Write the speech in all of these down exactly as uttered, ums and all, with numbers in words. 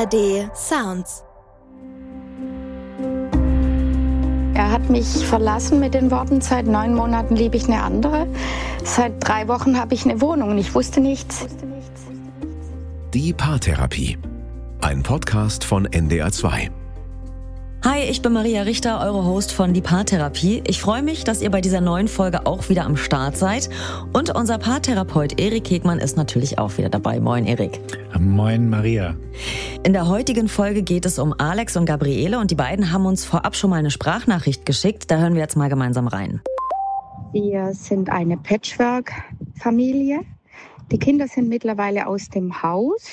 A R D Sounds. Er hat mich verlassen mit den Worten, seit neun Monaten liebe ich eine andere. Seit drei Wochen habe ich eine Wohnung und ich wusste nichts. Die Paartherapie. Ein Podcast von N D R zwei. Hi, ich bin Maria Richter, eure Host von Die Paartherapie. Ich freue mich, dass ihr bei dieser neuen Folge auch wieder am Start seid. Und unser Paartherapeut Erik Hegmann ist natürlich auch wieder dabei. Moin, Erik. Moin, Maria. In der heutigen Folge geht es um Alex und Gabriele und die beiden haben uns vorab schon mal eine Sprachnachricht geschickt. Da hören wir jetzt mal gemeinsam rein. Wir sind eine Patchwork-Familie. Die Kinder sind mittlerweile aus dem Haus.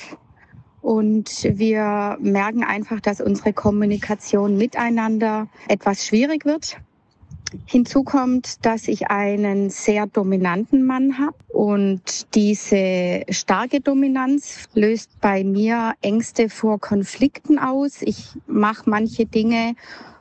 Und wir merken einfach, dass unsere Kommunikation miteinander etwas schwierig wird. Hinzu kommt, dass ich einen sehr dominanten Mann habe. Und diese starke Dominanz löst bei mir Ängste vor Konflikten aus. Ich mache manche Dinge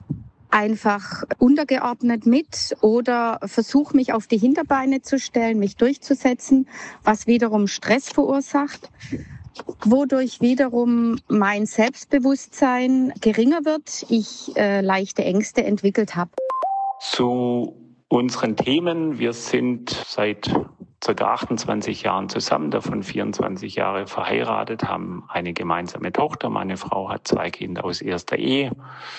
einfach untergeordnet mit oder versuche mich auf die Hinterbeine zu stellen, mich durchzusetzen, was wiederum Stress verursacht, wodurch wiederum mein Selbstbewusstsein geringer wird, ich äh, leichte Ängste entwickelt habe. Zu unseren Themen. Wir sind seit ca. achtundzwanzig Jahren zusammen, davon vierundzwanzig Jahre verheiratet, haben eine gemeinsame Tochter. Meine Frau hat zwei Kinder aus erster Ehe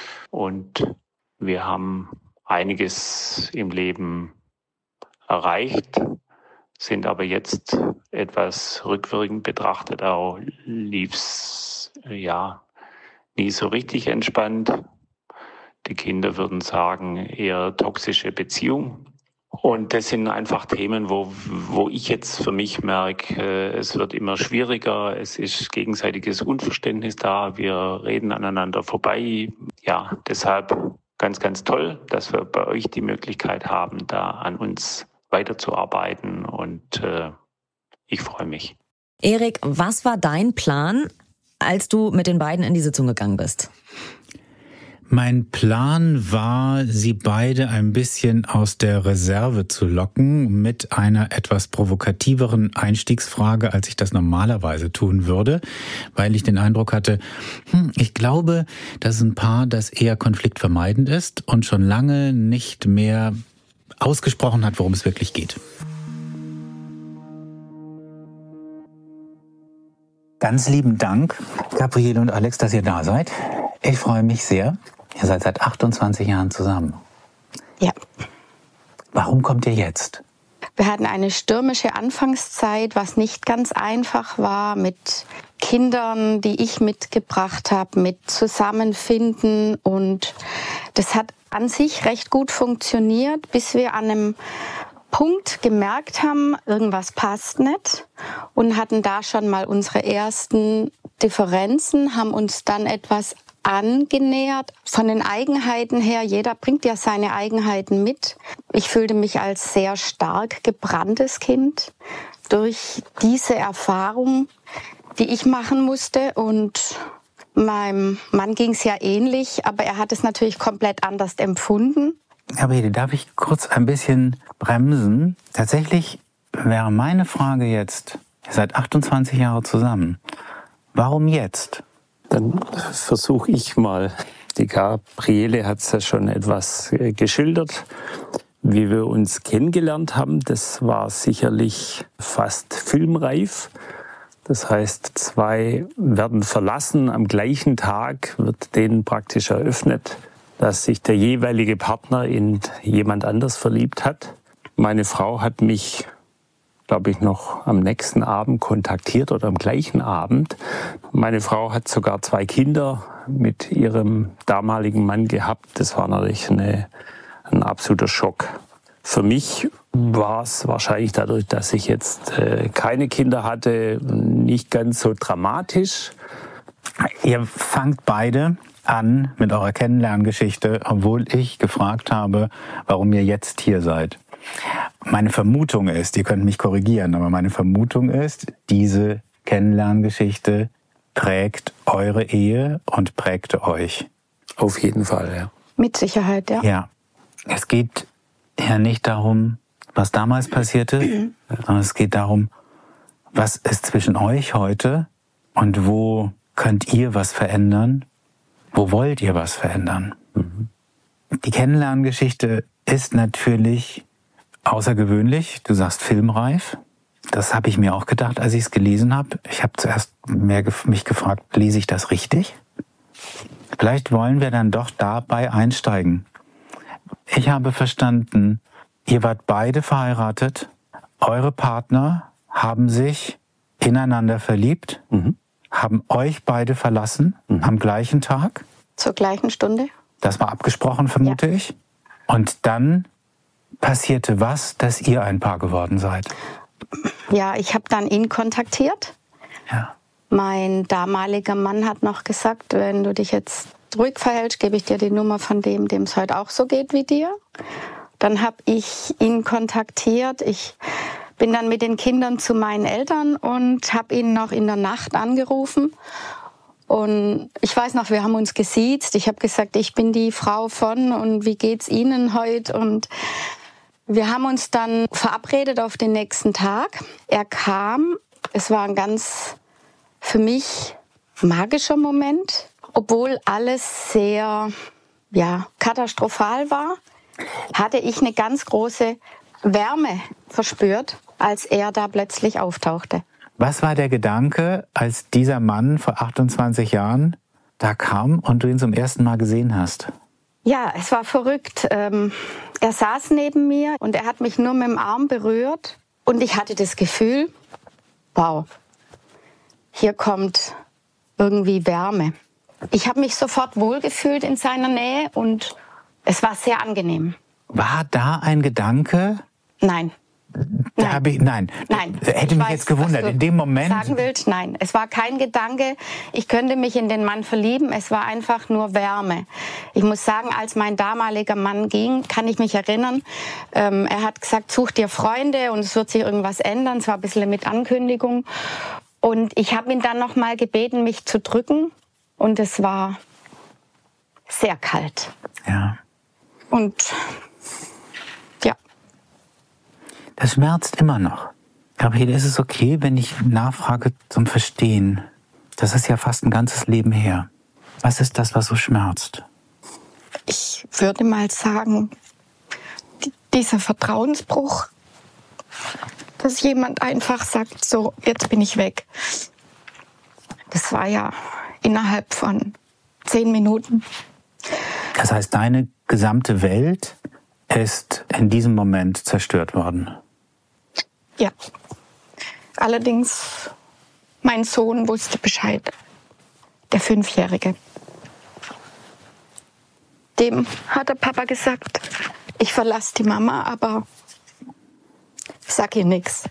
und wir haben einiges im Leben erreicht, sind aber jetzt etwas rückwirkend betrachtet, auch lief's ja nie so richtig entspannt. Die Kinder würden sagen, eher toxische Beziehung. Und das sind einfach Themen, wo, wo ich jetzt für mich merke, es wird immer schwieriger, es ist gegenseitiges Unverständnis da, wir reden aneinander vorbei. Ja, deshalb ganz, ganz toll, dass wir bei euch die Möglichkeit haben, da an uns weiterzuarbeiten und äh, ich freue mich. Erik, was war dein Plan, als du mit den beiden in die Sitzung gegangen bist? Mein Plan war, sie beide ein bisschen aus der Reserve zu locken mit einer etwas provokativeren Einstiegsfrage, als ich das normalerweise tun würde, weil ich den Eindruck hatte, hm, ich glaube, das ist ein Paar, das eher konfliktvermeidend ist und schon lange nicht mehr ausgesprochen hat, worum es wirklich geht. Ganz lieben Dank, Gabriele und Alex, dass ihr da seid. Ich freue mich sehr. Ihr seid seit achtundzwanzig Jahren zusammen. Ja. Warum kommt ihr jetzt? Wir hatten eine stürmische Anfangszeit, was nicht ganz einfach war, mit Kindern, die ich mitgebracht habe, mit Zusammenfinden. Und das hat an sich recht gut funktioniert, bis wir an einem Punkt gemerkt haben, irgendwas passt nicht und hatten da schon mal unsere ersten Differenzen, haben uns dann etwas angenähert. Von den Eigenheiten her, jeder bringt ja seine Eigenheiten mit. Ich fühlte mich als sehr stark gebranntes Kind durch diese Erfahrung, die ich machen musste. Und meinem Mann ging es ja ähnlich, aber er hat es natürlich komplett anders empfunden. Gabriele, darf ich kurz ein bisschen bremsen? Tatsächlich wäre meine Frage jetzt, ihr seid achtundzwanzig Jahre zusammen. Warum jetzt? Dann versuche ich mal. Die Gabriele hat es ja schon etwas geschildert, wie wir uns kennengelernt haben. Das war sicherlich fast filmreif. Das heißt, zwei werden verlassen. Am gleichen Tag wird denen praktisch eröffnet, dass sich der jeweilige Partner in jemand anders verliebt hat. Meine Frau hat mich, glaube ich, noch am nächsten Abend kontaktiert oder am gleichen Abend. Meine Frau hat sogar zwei Kinder mit ihrem damaligen Mann gehabt. Das war natürlich eine, ein absoluter Schock. Für mich war es wahrscheinlich dadurch, dass ich jetzt äh, keine Kinder hatte, nicht ganz so dramatisch. Ihr fangt beide an mit eurer Kennenlerngeschichte, obwohl ich gefragt habe, warum ihr jetzt hier seid. Meine Vermutung ist, ihr könnt mich korrigieren, aber meine Vermutung ist, diese Kennenlerngeschichte prägt eure Ehe und prägte euch. Auf jeden Fall, ja. Mit Sicherheit, ja. Ja, es geht ja nicht darum, was damals passierte, sondern es geht darum, was ist zwischen euch heute und wo könnt ihr was verändern? Wo wollt ihr was verändern? Mhm. Die Kennenlerngeschichte ist natürlich außergewöhnlich. Du sagst filmreif. Das habe ich mir auch gedacht, als ich es gelesen habe. Ich habe zuerst mehr mich gefragt, lese ich das richtig? Vielleicht wollen wir dann doch dabei einsteigen. Ich habe verstanden, ihr wart beide verheiratet. Eure Partner haben sich ineinander verliebt, mhm. haben euch beide verlassen mhm. am gleichen Tag. Zur gleichen Stunde. Das war abgesprochen, vermute ja. ich. Und dann passierte was, dass ihr ein Paar geworden seid? Ja, ich habe dann ihn kontaktiert. Ja. Mein damaliger Mann hat noch gesagt, wenn du dich jetzt ruhig verhältst, gebe ich dir die Nummer von dem, dem es heute auch so geht wie dir. Dann habe ich ihn kontaktiert. Ich bin dann mit den Kindern zu meinen Eltern und habe ihn noch in der Nacht angerufen. Und ich weiß noch, wir haben uns gesiezt. Ich habe gesagt, ich bin die Frau von und wie geht's Ihnen heute? Und wir haben uns dann verabredet auf den nächsten Tag. Er kam. Es war ein ganz für mich magischer Moment, obwohl alles sehr ja, katastrophal war, hatte ich eine ganz große Wärme verspürt, als er da plötzlich auftauchte. Was war der Gedanke, als dieser Mann vor achtundzwanzig Jahren da kam und du ihn zum ersten Mal gesehen hast? Ja, es war verrückt. Ähm, er saß neben mir und er hat mich nur mit dem Arm berührt. Und ich hatte das Gefühl, wow, hier kommt irgendwie Wärme. Ich habe mich sofort wohlgefühlt in seiner Nähe und es war sehr angenehm. War da ein Gedanke? Nein. Da nein. Ich, nein. Nein. Hätte ich mich weiß, jetzt gewundert. In dem Moment. Sagen willst, nein. Es war kein Gedanke, ich könnte mich in den Mann verlieben. Es war einfach nur Wärme. Ich muss sagen, als mein damaliger Mann ging, kann ich mich erinnern, ähm, er hat gesagt, such dir Freunde und es wird sich irgendwas ändern. Es war ein bisschen mit Ankündigung. Und ich habe ihn dann noch mal gebeten, mich zu drücken. Und es war sehr kalt. Ja. Und ja. Das schmerzt immer noch. Gabriele, ist es okay, wenn ich nachfrage zum Verstehen? Das ist ja fast ein ganzes Leben her. Was ist das, was so schmerzt? Ich würde mal sagen, dieser Vertrauensbruch, dass jemand einfach sagt, so, jetzt bin ich weg. Das war ja innerhalb von zehn Minuten. Das heißt, deine gesamte Welt ist in diesem Moment zerstört worden. Ja. Allerdings, mein Sohn wusste Bescheid. Der Fünfjährige. Dem hat der Papa gesagt, ich verlasse die Mama, aber ich sag ihr nichts.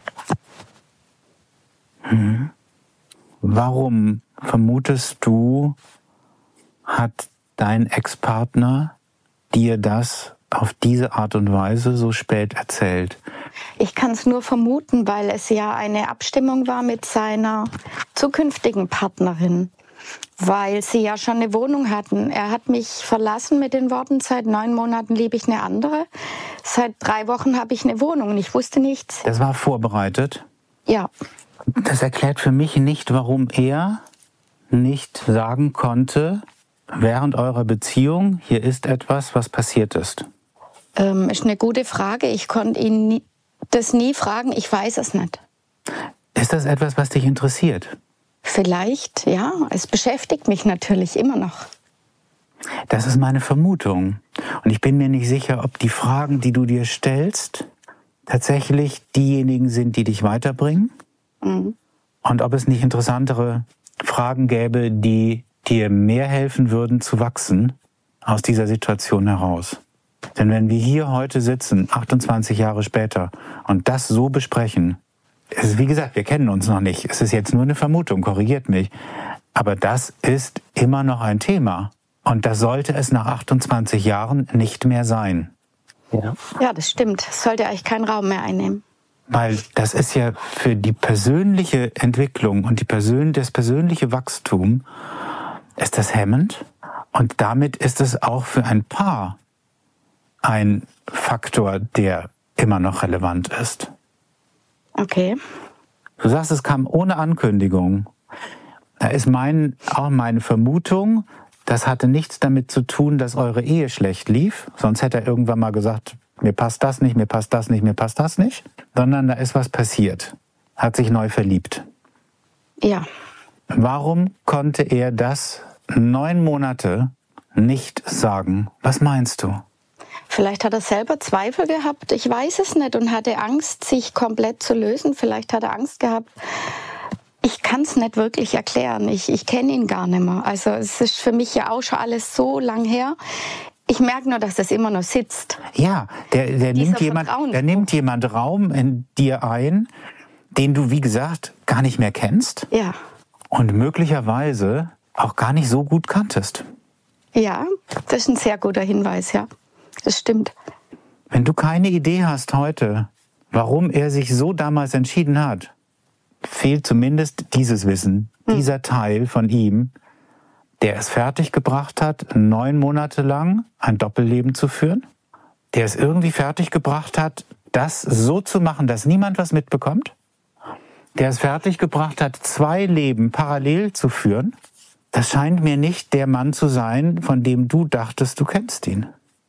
Hm. Warum vermutest du, hat dein Ex-Partner dir das auf diese Art und Weise so spät erzählt? Ich kann es nur vermuten, weil es ja eine Abstimmung war mit seiner zukünftigen Partnerin, weil sie ja schon eine Wohnung hatten. Er hat mich verlassen mit den Worten, seit neun Monaten liebe ich eine andere. Seit drei Wochen habe ich eine Wohnung und ich wusste nichts. Das war vorbereitet? Ja. Das erklärt für mich nicht, warum er nicht sagen konnte, während eurer Beziehung, hier ist etwas, was passiert ist. Ähm, ist eine gute Frage. Ich konnte ihn nie, das nie fragen. Ich weiß es nicht. Ist das etwas, was dich interessiert? Vielleicht, ja. Es beschäftigt mich natürlich immer noch. Das ist meine Vermutung. Und ich bin mir nicht sicher, ob die Fragen, die du dir stellst, tatsächlich diejenigen sind, die dich weiterbringen. Mhm. Und ob es nicht interessantere Fragen gäbe, die dir mehr helfen würden zu wachsen aus dieser Situation heraus. Denn wenn wir hier heute sitzen, achtundzwanzig Jahre später, und das so besprechen, ist, wie gesagt, wir kennen uns noch nicht. Es ist jetzt nur eine Vermutung, korrigiert mich. Aber das ist immer noch ein Thema. Und das sollte es nach achtundzwanzig Jahren nicht mehr sein. Ja, ja, das stimmt. Es sollte eigentlich keinen Raum mehr einnehmen. Weil das ist ja für die persönliche Entwicklung und die Persön- das persönliche Wachstum ist das hemmend. Und damit ist es auch für ein Paar ein Faktor, der immer noch relevant ist. Okay. Du sagst, es kam ohne Ankündigung. Da ist mein, auch meine Vermutung, das hatte nichts damit zu tun, dass eure Ehe schlecht lief. Sonst hätte er irgendwann mal gesagt, mir passt das nicht, mir passt das nicht, mir passt das nicht. Sondern da ist was passiert. Hat sich neu verliebt. Ja. Warum konnte er das neun Monate nicht sagen? Was meinst du? Vielleicht hat er selber Zweifel gehabt, ich weiß es nicht, und hatte Angst, sich komplett zu lösen. Vielleicht hat er Angst gehabt. Ich kann es nicht wirklich erklären. Ich, ich kenne ihn gar nicht mehr. Also es ist für mich ja auch schon alles so lang her. Ich merke nur, dass es immer noch sitzt. Ja, der, der, nimmt jemand, der nimmt jemand Raum in dir ein, den du, wie gesagt, gar nicht mehr kennst. Ja. Und möglicherweise auch gar nicht so gut kanntest. Ja, das ist ein sehr guter Hinweis, ja. Das stimmt. Wenn du keine Idee hast heute, warum er sich so damals entschieden hat, fehlt zumindest dieses Wissen, hm. dieser Teil von ihm, der es fertiggebracht hat, neun Monate lang ein Doppelleben zu führen, der es irgendwie fertiggebracht hat, das so zu machen, dass niemand was mitbekommt, der es fertiggebracht hat, zwei Leben parallel zu führen. Das scheint mir nicht der Mann zu sein, von dem du dachtest, du kennst ihn.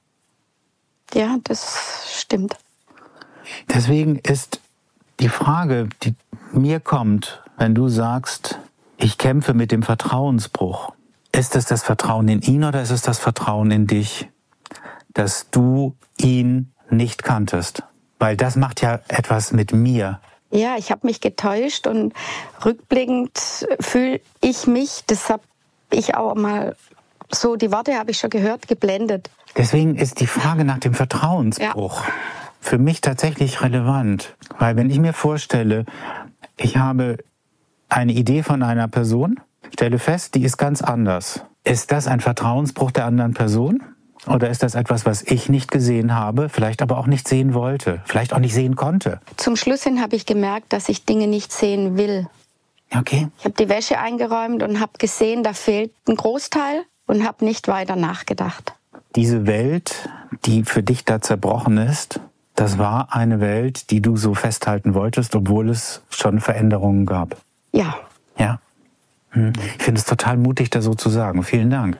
Ja, das stimmt. Deswegen ist die Frage, die mir kommt, wenn du sagst, ich kämpfe mit dem Vertrauensbruch, ist es das Vertrauen in ihn oder ist es das Vertrauen in dich, dass du ihn nicht kanntest? Weil das macht ja etwas mit mir. Ja, ich habe mich getäuscht und rückblickend fühle ich mich, das habe ich auch mal so, die Worte habe ich schon gehört, geblendet. Deswegen ist die Frage nach dem Vertrauensbruch ja. für mich tatsächlich relevant. Weil wenn ich mir vorstelle, ich habe eine Idee von einer Person, stelle fest, die ist ganz anders. Ist das ein Vertrauensbruch der anderen Person? Oder ist das etwas, was ich nicht gesehen habe, vielleicht aber auch nicht sehen wollte, vielleicht auch nicht sehen konnte? Zum Schluss hin habe ich gemerkt, dass ich Dinge nicht sehen will. Okay. Ich habe die Wäsche eingeräumt und habe gesehen, da fehlt ein Großteil und habe nicht weiter nachgedacht. Diese Welt, die für dich da zerbrochen ist, das war eine Welt, die du so festhalten wolltest, obwohl es schon Veränderungen gab. Ja. Ja. Ich finde es total mutig, das so zu sagen. Vielen Dank.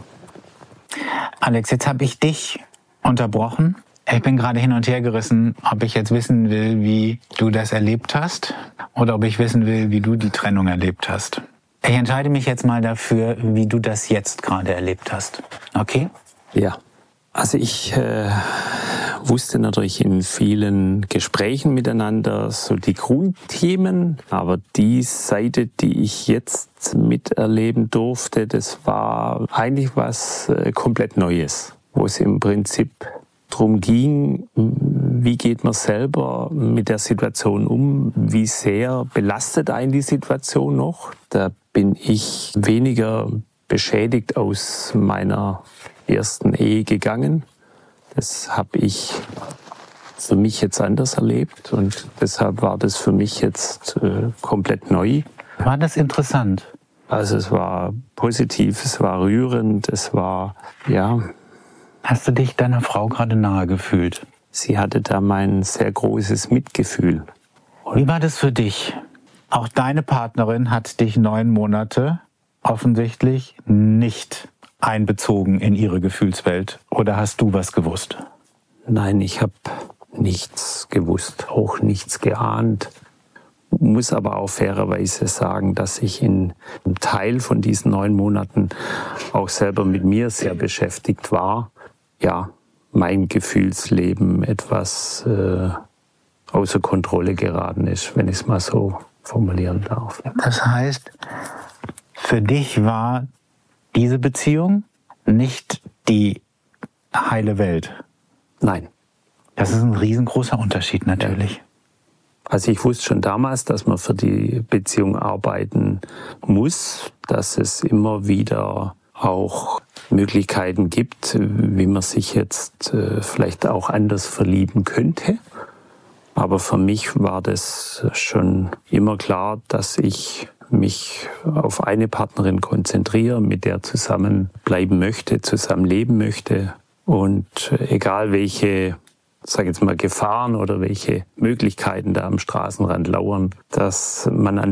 Alex, jetzt habe ich dich unterbrochen. Ich bin gerade hin und her gerissen, ob ich jetzt wissen will, wie du das erlebt hast oder ob ich wissen will, wie du die Trennung erlebt hast. Ich entscheide mich jetzt mal dafür, wie du das jetzt gerade erlebt hast. Okay? Ja, also ich äh, wusste natürlich in vielen Gesprächen miteinander so die Grundthemen, aber die Seite, die ich jetzt miterleben durfte, das war eigentlich was äh, komplett Neues, wo es im Prinzip darum ging, wie geht man selber mit der Situation um, wie sehr belastet einen die Situation noch. Da bin ich weniger beschädigt aus meiner ersten Ehe gegangen. Das habe ich für mich jetzt anders erlebt und deshalb war das für mich jetzt äh, komplett neu. War das interessant? Also es war positiv, es war rührend, es war, ja... Hast du dich deiner Frau gerade nahe gefühlt? Sie hatte da mein sehr großes Mitgefühl. Wie war das für dich? Auch deine Partnerin hat dich neun Monate offensichtlich nicht einbezogen in ihre Gefühlswelt. Oder hast du was gewusst? Nein, ich habe nichts gewusst, auch nichts geahnt. Muss aber auch fairerweise sagen, dass ich in einem Teil von diesen neun Monaten auch selber mit mir sehr beschäftigt war. Ja, mein Gefühlsleben etwas äh, außer Kontrolle geraten ist, wenn ich es mal so formulieren darf. Das heißt, für dich war diese Beziehung nicht die heile Welt? Nein. Das ist ein riesengroßer Unterschied natürlich. Also ich wusste schon damals, dass man für die Beziehung arbeiten muss, dass es immer wieder auch Möglichkeiten gibt, wie man sich jetzt äh, vielleicht auch anders verlieben könnte. Aber für mich war das schon immer klar, dass ich mich auf eine Partnerin konzentriere, mit der zusammen bleiben möchte, zusammen leben möchte. Und egal welche, sag jetzt mal, Gefahren oder welche Möglichkeiten da am Straßenrand lauern, dass man an der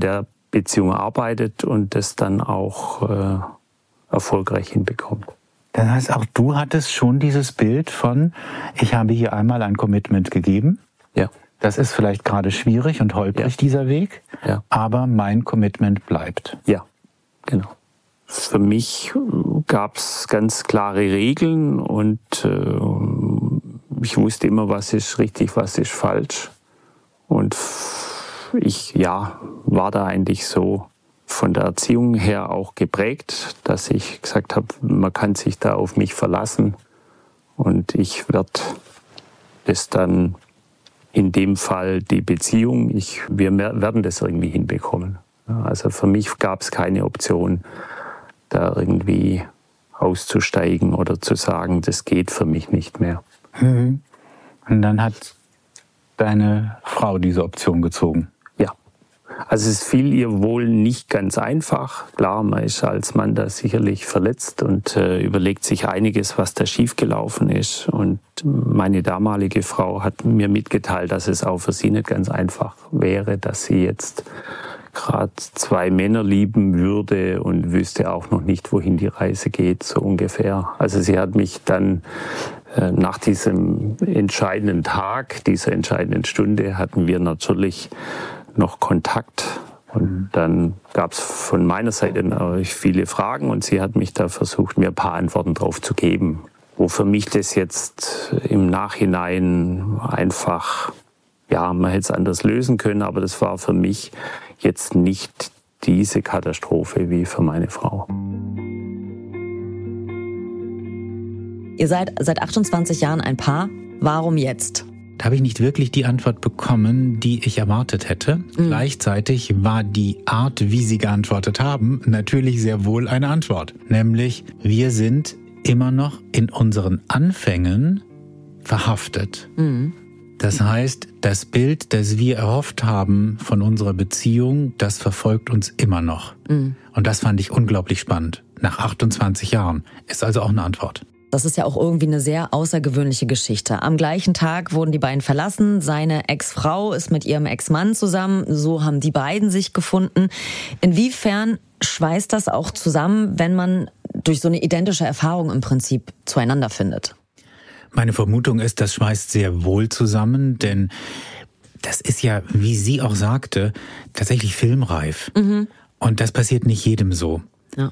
Beziehung arbeitet und das dann auch äh, erfolgreich hinbekommt. Das heißt, auch du hattest schon dieses Bild von, ich habe hier einmal ein Commitment gegeben. Ja. Das ist vielleicht gerade schwierig und holprig, ja. dieser Weg, ja. aber mein Commitment bleibt. Ja, genau. Für mich gab es ganz klare Regeln und äh, ich wusste immer, was ist richtig, was ist falsch. Und ich ja, war da eigentlich so von der Erziehung her auch geprägt, dass ich gesagt habe, man kann sich da auf mich verlassen und ich werde das dann in dem Fall die Beziehung, ich, wir werden das irgendwie hinbekommen. Also für mich gab es keine Option, da irgendwie auszusteigen oder zu sagen, das geht für mich nicht mehr. Mhm. Und dann hat deine Frau diese Option gezogen? Ja. Also es fiel ihr wohl nicht ganz einfach. Klar, man ist als Mann da sicherlich verletzt und äh, überlegt sich einiges, was da schiefgelaufen ist. Und meine damalige Frau hat mir mitgeteilt, dass es auch für sie nicht ganz einfach wäre, dass sie jetzt gerade zwei Männer lieben würde und wüsste auch noch nicht, wohin die Reise geht, so ungefähr. Also sie hat mich dann äh, nach diesem entscheidenden Tag, dieser entscheidenden Stunde, hatten wir natürlich noch Kontakt. Und dann gab es von meiner Seite natürlich viele Fragen und sie hat mich da versucht, mir ein paar Antworten drauf zu geben. Wo für mich das jetzt im Nachhinein einfach, ja, man hätte es anders lösen können, aber das war für mich jetzt nicht diese Katastrophe wie für meine Frau. Ihr seid seit achtundzwanzig Jahren ein Paar. Warum jetzt? Da habe ich nicht wirklich die Antwort bekommen, die ich erwartet hätte. Mhm. Gleichzeitig war die Art, wie Sie geantwortet haben, natürlich sehr wohl eine Antwort. Nämlich, wir sind immer noch in unseren Anfängen verhaftet. Mhm. Das heißt, das Bild, das wir erhofft haben von unserer Beziehung, das verfolgt uns immer noch. Mhm. Und das fand ich unglaublich spannend. Nach achtundzwanzig Jahren ist also auch eine Antwort. Das ist ja auch irgendwie eine sehr außergewöhnliche Geschichte. Am gleichen Tag wurden die beiden verlassen. Seine Ex-Frau ist mit ihrem Ex-Mann zusammen. So haben die beiden sich gefunden. Inwiefern schweißt das auch zusammen, wenn man durch so eine identische Erfahrung im Prinzip zueinander findet? Meine Vermutung ist, das schweißt sehr wohl zusammen, denn das ist ja, wie sie auch sagte, tatsächlich filmreif. Mhm. Und das passiert nicht jedem so. Ja.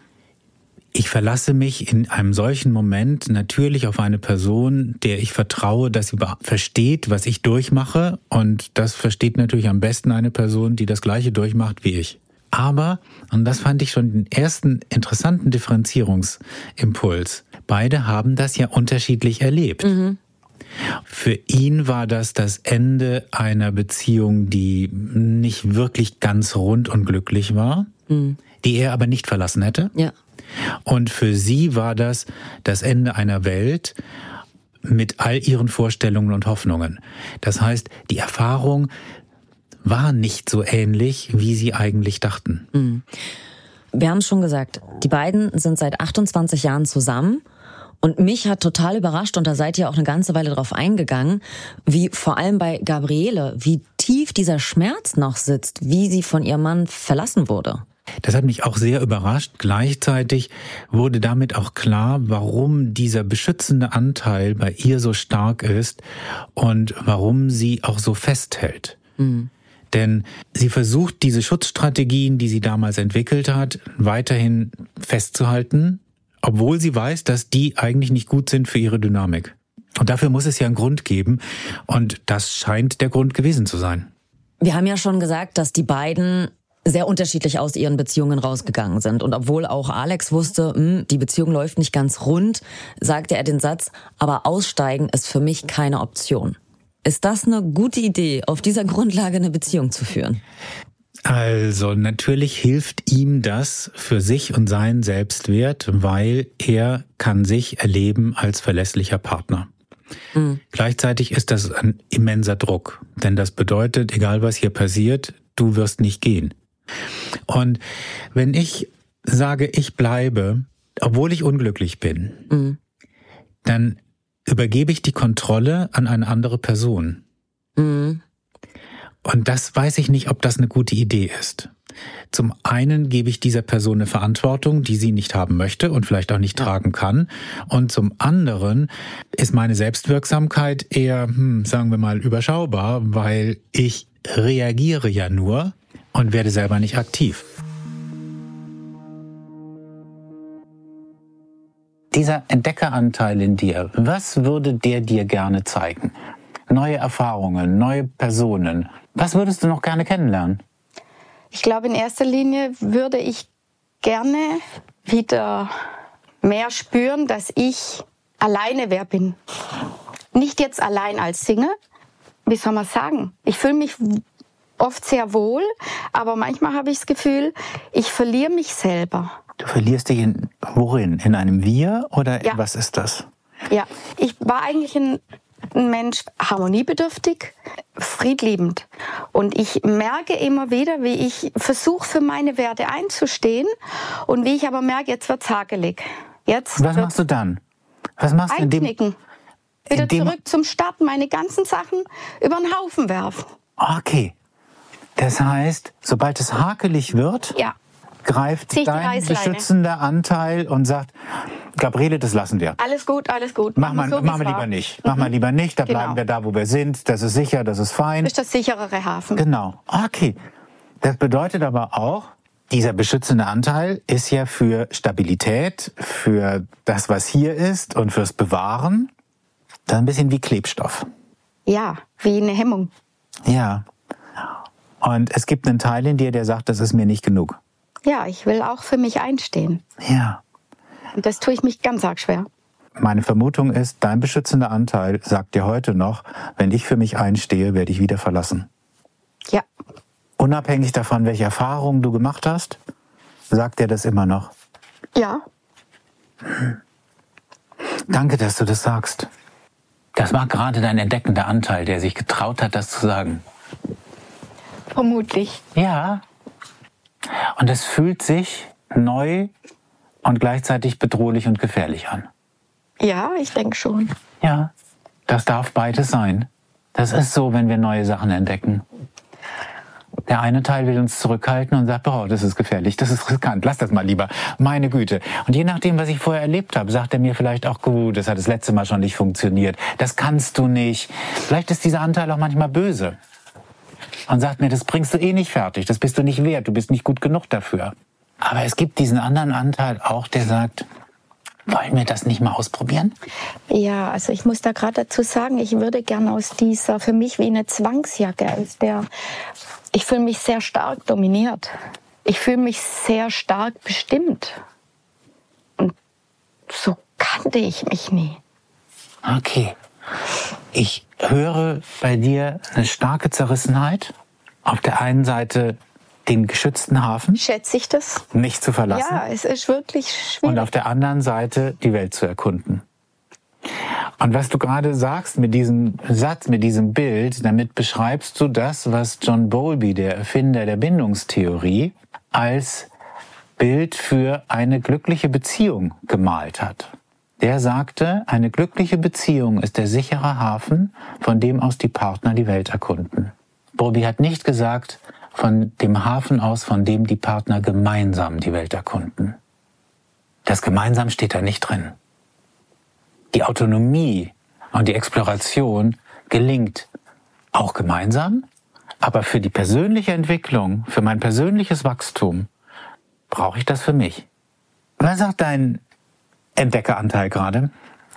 Ich verlasse mich in einem solchen Moment natürlich auf eine Person, der ich vertraue, dass sie versteht, was ich durchmache. Und das versteht natürlich am besten eine Person, die das Gleiche durchmacht wie ich. Aber, und das fand ich schon den ersten interessanten Differenzierungsimpuls, beide haben das ja unterschiedlich erlebt. Mhm. Für ihn war das das Ende einer Beziehung, die nicht wirklich ganz rund und glücklich war, mhm. die er aber nicht verlassen hätte. Ja. Und für sie war das das Ende einer Welt mit all ihren Vorstellungen und Hoffnungen. Das heißt, die Erfahrung war nicht so ähnlich, wie sie eigentlich dachten. Mhm. Wir haben es schon gesagt, die beiden sind seit achtundzwanzig Jahren zusammen. Und mich hat total überrascht, und da seid ihr auch eine ganze Weile drauf eingegangen, wie vor allem bei Gabriele, wie tief dieser Schmerz noch sitzt, wie sie von ihrem Mann verlassen wurde. Das hat mich auch sehr überrascht. Gleichzeitig wurde damit auch klar, warum dieser beschützende Anteil bei ihr so stark ist und warum sie auch so festhält. Mhm. Denn sie versucht, diese Schutzstrategien, die sie damals entwickelt hat, weiterhin festzuhalten, obwohl sie weiß, dass die eigentlich nicht gut sind für ihre Dynamik. Und dafür muss es ja einen Grund geben. Und das scheint der Grund gewesen zu sein. Wir haben ja schon gesagt, dass die beiden sehr unterschiedlich aus ihren Beziehungen rausgegangen sind. Und obwohl auch Alex wusste, mh, die Beziehung läuft nicht ganz rund, sagte er den Satz, aber aussteigen ist für mich keine Option. Ist das eine gute Idee, auf dieser Grundlage eine Beziehung zu führen? Also natürlich hilft ihm das für sich und seinen Selbstwert, weil er kann sich erleben als verlässlicher Partner. Mhm. Gleichzeitig ist das ein immenser Druck, denn das bedeutet, egal was hier passiert, du wirst nicht gehen. Und wenn ich sage, ich bleibe, obwohl ich unglücklich bin, mhm. dann übergebe ich die Kontrolle an eine andere Person. Mhm. Und das weiß ich nicht, ob das eine gute Idee ist. Zum einen gebe ich dieser Person eine Verantwortung, die sie nicht haben möchte und vielleicht auch nicht ja. tragen kann. Und zum anderen ist meine Selbstwirksamkeit eher, hm, sagen wir mal, überschaubar, weil ich reagiere ja nur und werde selber nicht aktiv. Dieser Entdeckeranteil in dir, was würde der dir gerne zeigen? Neue Erfahrungen, neue Personen. Was würdest du noch gerne kennenlernen? Ich glaube, in erster Linie würde ich gerne wieder mehr spüren, dass ich alleine wer bin. Nicht jetzt allein als Single. Wie soll man sagen? Ich fühle mich oft sehr wohl, aber manchmal habe ich das Gefühl, ich verliere mich selber. Du verlierst dich in worin? In einem Wir oder ja. was ist das? Ja, ich war eigentlich ein, ein Mensch harmoniebedürftig, friedliebend. Und ich merke immer wieder, wie ich versuche, für meine Werte einzustehen und wie ich aber merke, jetzt wird's hakelig. Jetzt was machst du dann? Was machst du in dem, einknicken. Wieder in dem zurück zum Start, meine ganzen Sachen über den Haufen werfen. Okay. Das heißt, sobald es hakelig wird, ja. greift dein beschützender Anteil und sagt, Gabriele, das lassen wir. Alles gut, alles gut. Mach mal, so, mach mal lieber nicht. Mach mhm. mal lieber nicht, da genau. bleiben wir da, wo wir sind. Das ist sicher, das ist fein. Das ist das sicherere Hafen. Genau. Okay. Das bedeutet aber auch, dieser beschützende Anteil ist ja für Stabilität, für das, was hier ist und fürs Bewahren, dann ein bisschen wie Klebstoff. Ja, wie eine Hemmung. Ja. Und es gibt einen Teil in dir, der sagt, das ist mir nicht genug. Ja, ich will auch für mich einstehen. Ja. Und das tue ich mich ganz arg schwer. Meine Vermutung ist, dein beschützender Anteil sagt dir heute noch, wenn ich für mich einstehe, werde ich wieder verlassen. Ja. Unabhängig davon, welche Erfahrungen du gemacht hast, sagt er das immer noch. Ja. Hm. Danke, dass du das sagst. Das war gerade dein entdeckender Anteil, der sich getraut hat, das zu sagen. Vermutlich. Ja. Und es fühlt sich neu und gleichzeitig bedrohlich und gefährlich an. Ja, ich denke schon. Ja, das darf beides sein. Das ist so, wenn wir neue Sachen entdecken. Der eine Teil will uns zurückhalten und sagt, oh, das ist gefährlich, das ist riskant, lass das mal lieber, meine Güte. Und je nachdem, was ich vorher erlebt habe, sagt er mir vielleicht auch, gut, das hat das letzte Mal schon nicht funktioniert, das kannst du nicht. Vielleicht ist dieser Anteil auch manchmal böse und sagt mir, das bringst du eh nicht fertig, das bist du nicht wert, du bist nicht gut genug dafür. Aber es gibt diesen anderen Anteil auch, der sagt, wollen wir das nicht mal ausprobieren? Ja, also ich muss da gerade dazu sagen, ich würde gerne aus dieser, für mich wie eine Zwangsjacke, aus der, ich fühle mich sehr stark dominiert. Ich fühle mich sehr stark bestimmt. Und so kannte ich mich nie. Okay. Ich höre bei dir eine starke Zerrissenheit. Auf der einen Seite den geschützten Hafen. Schätze ich das? Nicht zu verlassen. Ja, es ist wirklich schwierig. Und auf der anderen Seite die Welt zu erkunden. Und was du gerade sagst mit diesem Satz, mit diesem Bild, damit beschreibst du das, was John Bowlby, der Erfinder der Bindungstheorie, als Bild für eine glückliche Beziehung gemalt hat. Der sagte, eine glückliche Beziehung ist der sichere Hafen, von dem aus die Partner die Welt erkunden. Bowlby hat nicht gesagt, von dem Hafen aus, von dem die Partner gemeinsam die Welt erkunden. Das gemeinsam steht da nicht drin. Die Autonomie und die Exploration gelingt auch gemeinsam, aber für die persönliche Entwicklung, für mein persönliches Wachstum, brauche ich das für mich. Was sagt dein Entdeckeranteil gerade?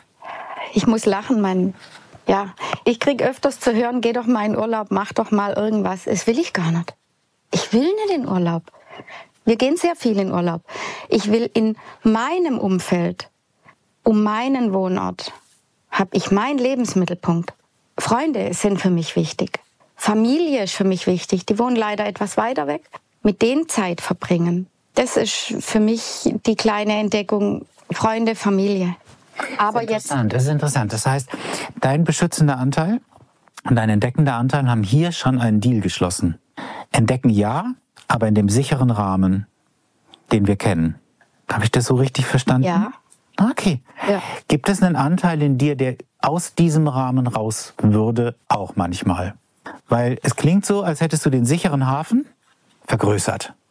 Ich muss lachen, mein, ja, ich krieg öfters zu hören, geh doch mal in Urlaub, mach doch mal irgendwas. Das will ich gar nicht. Ich will nicht in Urlaub. Wir gehen sehr viel in Urlaub. Ich will in meinem Umfeld, um meinen Wohnort, habe ich meinen Lebensmittelpunkt. Freunde sind für mich wichtig. Familie ist für mich wichtig. Die wohnen leider etwas weiter weg. Mit denen Zeit verbringen. Das ist für mich die kleine Entdeckung. Freunde, Familie. Aber das ist jetzt. Das ist interessant. Das heißt, dein beschützender Anteil und dein entdeckender Anteil haben hier schon einen Deal geschlossen. Entdecken ja, aber in dem sicheren Rahmen, den wir kennen. Habe ich das so richtig verstanden? Ja. Okay. Ja. Gibt es einen Anteil in dir, der aus diesem Rahmen raus würde, auch manchmal? Weil es klingt so, als hättest du den sicheren Hafen vergrößert.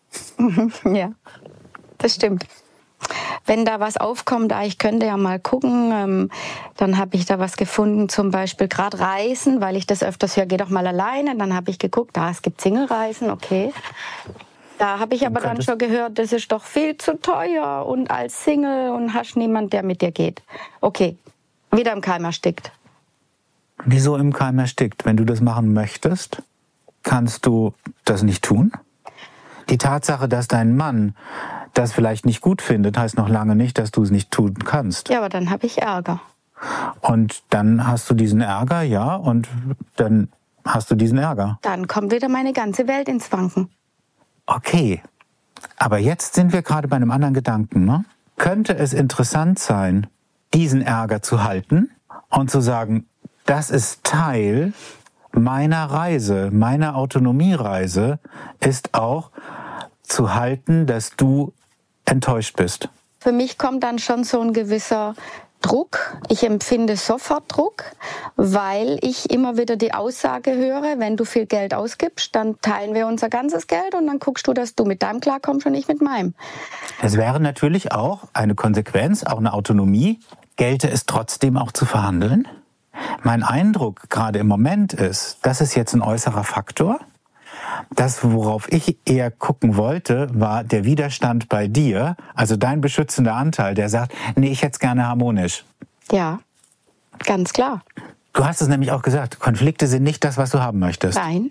Ja, das stimmt. Wenn da was aufkommt, ah, ich könnte ja mal gucken, ähm, dann habe ich da was gefunden, zum Beispiel gerade Reisen, weil ich das öfters höre, geh doch mal alleine. Dann habe ich geguckt, ah, es gibt Single-Reisen, okay. Da habe ich aber dann schon gehört, das ist doch viel zu teuer und als Single und hast niemand, der mit dir geht. Okay, wieder im Keim erstickt. Wieso im Keim erstickt? Wenn du das machen möchtest, kannst du das nicht tun? Die Tatsache, dass dein Mann das vielleicht nicht gut findet, heißt noch lange nicht, dass du es nicht tun kannst. Ja, aber dann habe ich Ärger. Und dann hast du diesen Ärger, ja, und dann hast du diesen Ärger. Dann kommt wieder meine ganze Welt ins Wanken. Okay, aber jetzt sind wir gerade bei einem anderen Gedanken, ne? Könnte es interessant sein, diesen Ärger zu halten und zu sagen, das ist Teil meiner Reise, meiner Autonomiereise, ist auch zu halten, dass du enttäuscht bist. Für mich kommt dann schon so ein gewisser Druck. Ich empfinde sofort Druck, weil ich immer wieder die Aussage höre, wenn du viel Geld ausgibst, dann teilen wir unser ganzes Geld und dann guckst du, dass du mit deinem klarkommst und ich mit meinem. Es wäre natürlich auch eine Konsequenz, auch eine Autonomie, gelte es trotzdem auch zu verhandeln. Mein Eindruck gerade im Moment ist, das ist jetzt ein äußerer Faktor. Das, worauf ich eher gucken wollte, war der Widerstand bei dir, also dein beschützender Anteil, der sagt, nee, ich hätte es gerne harmonisch. Ja, ganz klar. Du hast es nämlich auch gesagt, Konflikte sind nicht das, was du haben möchtest. Nein.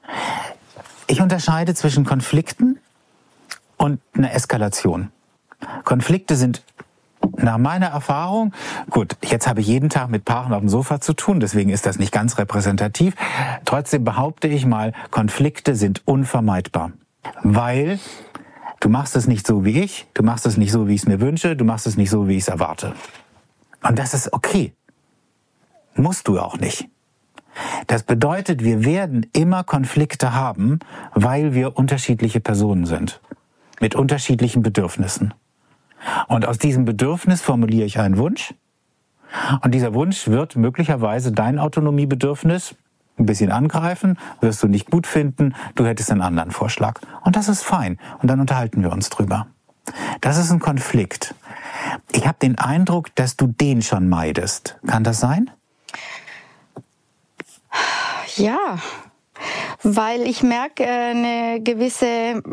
Ich unterscheide zwischen Konflikten und einer Eskalation. Konflikte sind nach meiner Erfahrung, gut, jetzt habe ich jeden Tag mit Paaren auf dem Sofa zu tun, deswegen ist das nicht ganz repräsentativ. Trotzdem behaupte ich mal, Konflikte sind unvermeidbar. Weil du machst es nicht so wie ich, du machst es nicht so, wie ich es mir wünsche, du machst es nicht so, wie ich es erwarte. Und das ist okay. Musst du auch nicht. Das bedeutet, wir werden immer Konflikte haben, weil wir unterschiedliche Personen sind. Mit unterschiedlichen Bedürfnissen. Und aus diesem Bedürfnis formuliere ich einen Wunsch. Und dieser Wunsch wird möglicherweise dein Autonomiebedürfnis ein bisschen angreifen, wirst du nicht gut finden, du hättest einen anderen Vorschlag. Und das ist fein. Und dann unterhalten wir uns drüber. Das ist ein Konflikt. Ich habe den Eindruck, dass du den schon meidest. Kann das sein? Ja, weil ich merke eine gewisse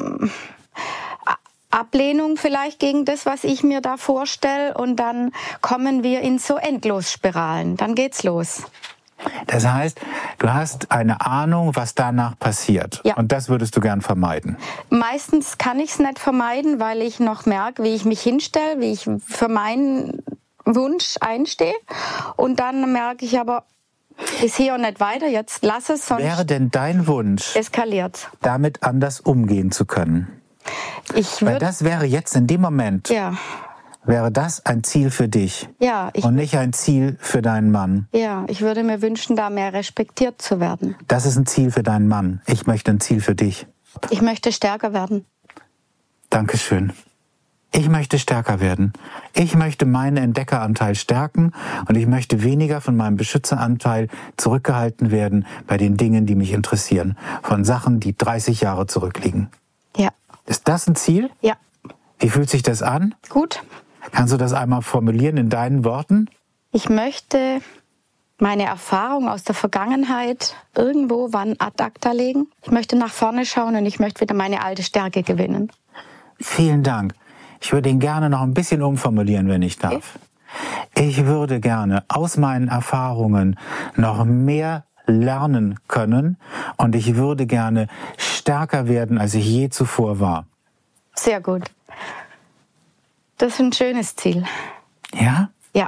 Ablehnung vielleicht gegen das, was ich mir da vorstelle, und dann kommen wir in so Endlosspiralen. Dann geht's los. Das heißt, du hast eine Ahnung, was danach passiert. Ja. Und das würdest du gern vermeiden. Meistens kann ich es nicht vermeiden, weil ich noch merke, wie ich mich hinstelle, wie ich für meinen Wunsch einstehe. Und dann merke ich aber, ist hier und nicht weiter, jetzt lass es, sonst wäre denn dein Wunsch, eskaliert, damit anders umgehen zu können? Ich Weil das wäre jetzt in dem Moment, ja. wäre das ein Ziel für dich Ja, ich, und nicht ein Ziel für deinen Mann. ja, ich würde mir wünschen, da mehr respektiert zu werden. Das ist ein Ziel für deinen Mann. Ich möchte ein Ziel für dich. Ich möchte stärker werden. Dankeschön. Ich möchte stärker werden. Ich möchte meinen Entdeckeranteil stärken und ich möchte weniger von meinem Beschützeranteil zurückgehalten werden bei den Dingen, die mich interessieren. Von Sachen, die dreißig Jahre zurückliegen. Ja. Ist das ein Ziel? Ja. Wie fühlt sich das an? Gut. Kannst du das einmal formulieren in deinen Worten? Ich möchte meine Erfahrung aus der Vergangenheit irgendwo wann ad acta legen. Ich möchte nach vorne schauen und ich möchte wieder meine alte Stärke gewinnen. Vielen Dank. Ich würde ihn gerne noch ein bisschen umformulieren, wenn ich darf. Okay. Ich würde gerne aus meinen Erfahrungen noch mehr lernen können und ich würde gerne stärker werden, als ich je zuvor war. Sehr gut. Das ist ein schönes Ziel. Ja? Ja.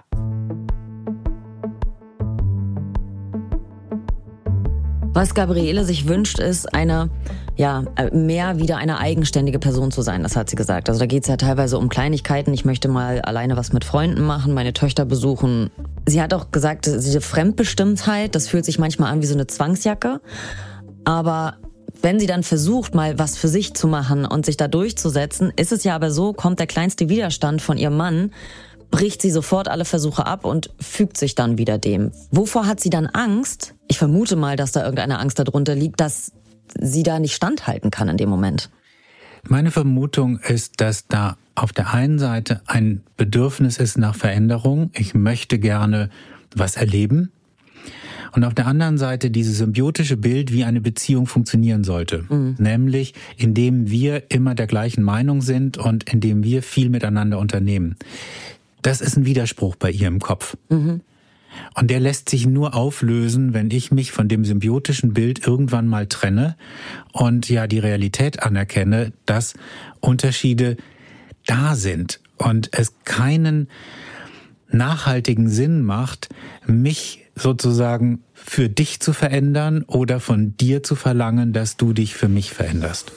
Was Gabriele sich wünscht, ist eine, ja, mehr wieder eine eigenständige Person zu sein, das hat sie gesagt. Also da geht es ja teilweise um Kleinigkeiten. Ich möchte mal alleine was mit Freunden machen, meine Töchter besuchen. Sie hat auch gesagt, diese Fremdbestimmtheit, das fühlt sich manchmal an wie so eine Zwangsjacke. Aber wenn sie dann versucht, mal was für sich zu machen und sich da durchzusetzen, ist es ja aber so, kommt der kleinste Widerstand von ihrem Mann, bricht sie sofort alle Versuche ab und fügt sich dann wieder dem. Wovor hat sie dann Angst? Ich vermute mal, dass da irgendeine Angst darunter liegt, dass sie da nicht standhalten kann in dem Moment. Meine Vermutung ist, dass da auf der einen Seite ein Bedürfnis ist nach Veränderung. Ich möchte gerne was erleben. Und auf der anderen Seite dieses symbiotische Bild, wie eine Beziehung funktionieren sollte. Mhm. Nämlich, indem wir immer der gleichen Meinung sind und indem wir viel miteinander unternehmen. Das ist ein Widerspruch bei ihr im Kopf. Mhm. Und der lässt sich nur auflösen, wenn ich mich von dem symbiotischen Bild irgendwann mal trenne und ja die Realität anerkenne, dass Unterschiede da sind und es keinen nachhaltigen Sinn macht, mich sozusagen für dich zu verändern oder von dir zu verlangen, dass du dich für mich veränderst.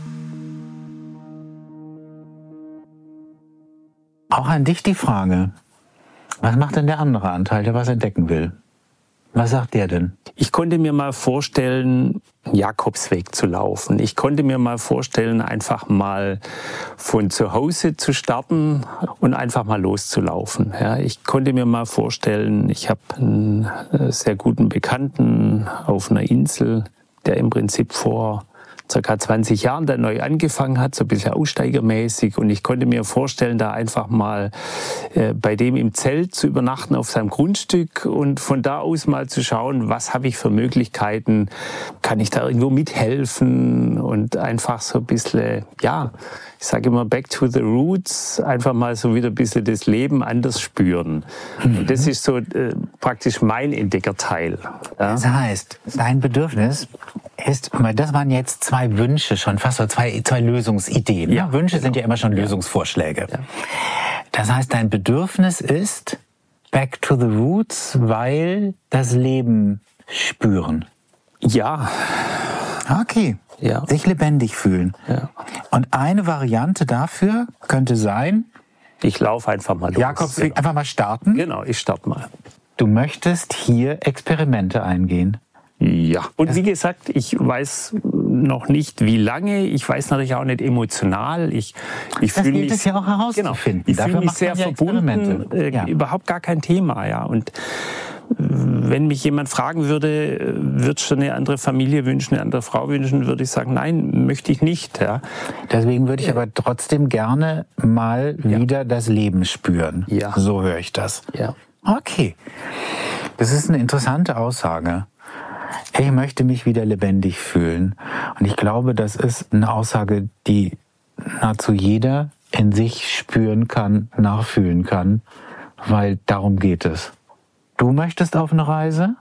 Auch an dich die Frage, was macht denn der andere Anteil, der was entdecken will? Was sagt der denn? Ich konnte mir mal vorstellen, einen Jakobsweg zu laufen. Ich konnte mir mal vorstellen, einfach mal von zu Hause zu starten und einfach mal loszulaufen. Ja, ich konnte mir mal vorstellen, ich habe einen sehr guten Bekannten auf einer Insel, der im Prinzip vor circa zwanzig Jahren da neu angefangen hat, so ein bisschen aussteigermäßig. Und ich konnte mir vorstellen, da einfach mal äh, bei dem im Zelt zu übernachten auf seinem Grundstück und von da aus mal zu schauen, was habe ich für Möglichkeiten, kann ich da irgendwo mithelfen und einfach so ein bisschen, ja, ich sage immer back to the roots, einfach mal so wieder ein bisschen das Leben anders spüren. Mhm. Und das ist so äh, praktisch mein Entdeckerteil. Ja? Das heißt, dein Bedürfnis ist, das waren jetzt zwei Wünsche schon, fast so zwei, zwei Lösungsideen. Ja, Wünsche genau. sind ja immer schon Lösungsvorschläge. Ja. Das heißt, dein Bedürfnis ist back to the roots, weil das Leben spüren. Ja. Okay. Ja. Sich lebendig fühlen. Ja. Und eine Variante dafür könnte sein, ich laufe einfach mal los. Jakobsweg, genau. Einfach mal starten. Genau, ich starte mal. Du möchtest hier Experimente eingehen. Ja. Und wie gesagt, ich weiß noch nicht, wie lange. Ich weiß natürlich auch nicht emotional. Ich, ich das fühle gilt mich, es ja auch herauszufinden. Genau, ich fühle mich sehr ja verbunden. Äh, ja. Überhaupt gar kein Thema. Ja. Und wenn mich jemand fragen würde, würdest du eine andere Familie wünschen, eine andere Frau wünschen, würde ich sagen, nein, möchte ich nicht. Ja. Deswegen würde ich aber trotzdem gerne mal ja. wieder das Leben spüren. Ja. So höre ich das. Ja. Okay. Das ist eine interessante Aussage. Ich möchte mich wieder lebendig fühlen. Und ich glaube, das ist eine Aussage, die nahezu jeder in sich spüren kann, nachfühlen kann, weil darum geht es. Du möchtest auf eine Reise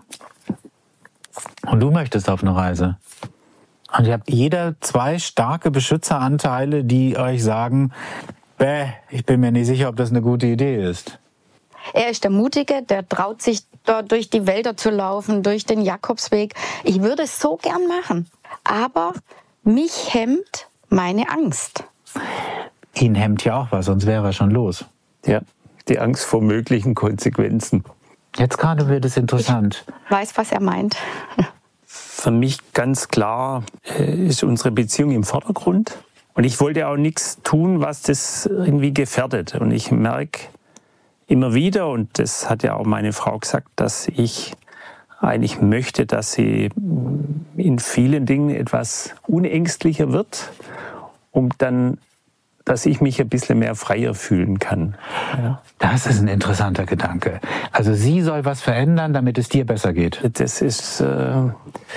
und du möchtest auf eine Reise. Und ihr habt jeder zwei starke Beschützeranteile, die euch sagen, bäh, ich bin mir nicht sicher, ob das eine gute Idee ist. Er ist der Mutige, der traut sich da durch die Wälder zu laufen, durch den Jakobsweg. Ich würde es so gern machen, aber mich hemmt meine Angst. Ihn hemmt ja auch was, sonst wäre er schon los. Ja, die Angst vor möglichen Konsequenzen. Jetzt gerade wird es interessant. Ich weiß, was er meint. Für mich ganz klar ist unsere Beziehung im Vordergrund. Und ich wollte auch nichts tun, was das irgendwie gefährdet. Und ich merke immer wieder, und das hat ja auch meine Frau gesagt, dass ich eigentlich möchte, dass sie in vielen Dingen etwas unängstlicher wird, um dann, dass ich mich ein bisschen mehr freier fühlen kann. Ja. Das ist ein interessanter Gedanke. Also sie soll was verändern, damit es dir besser geht. Das ist äh,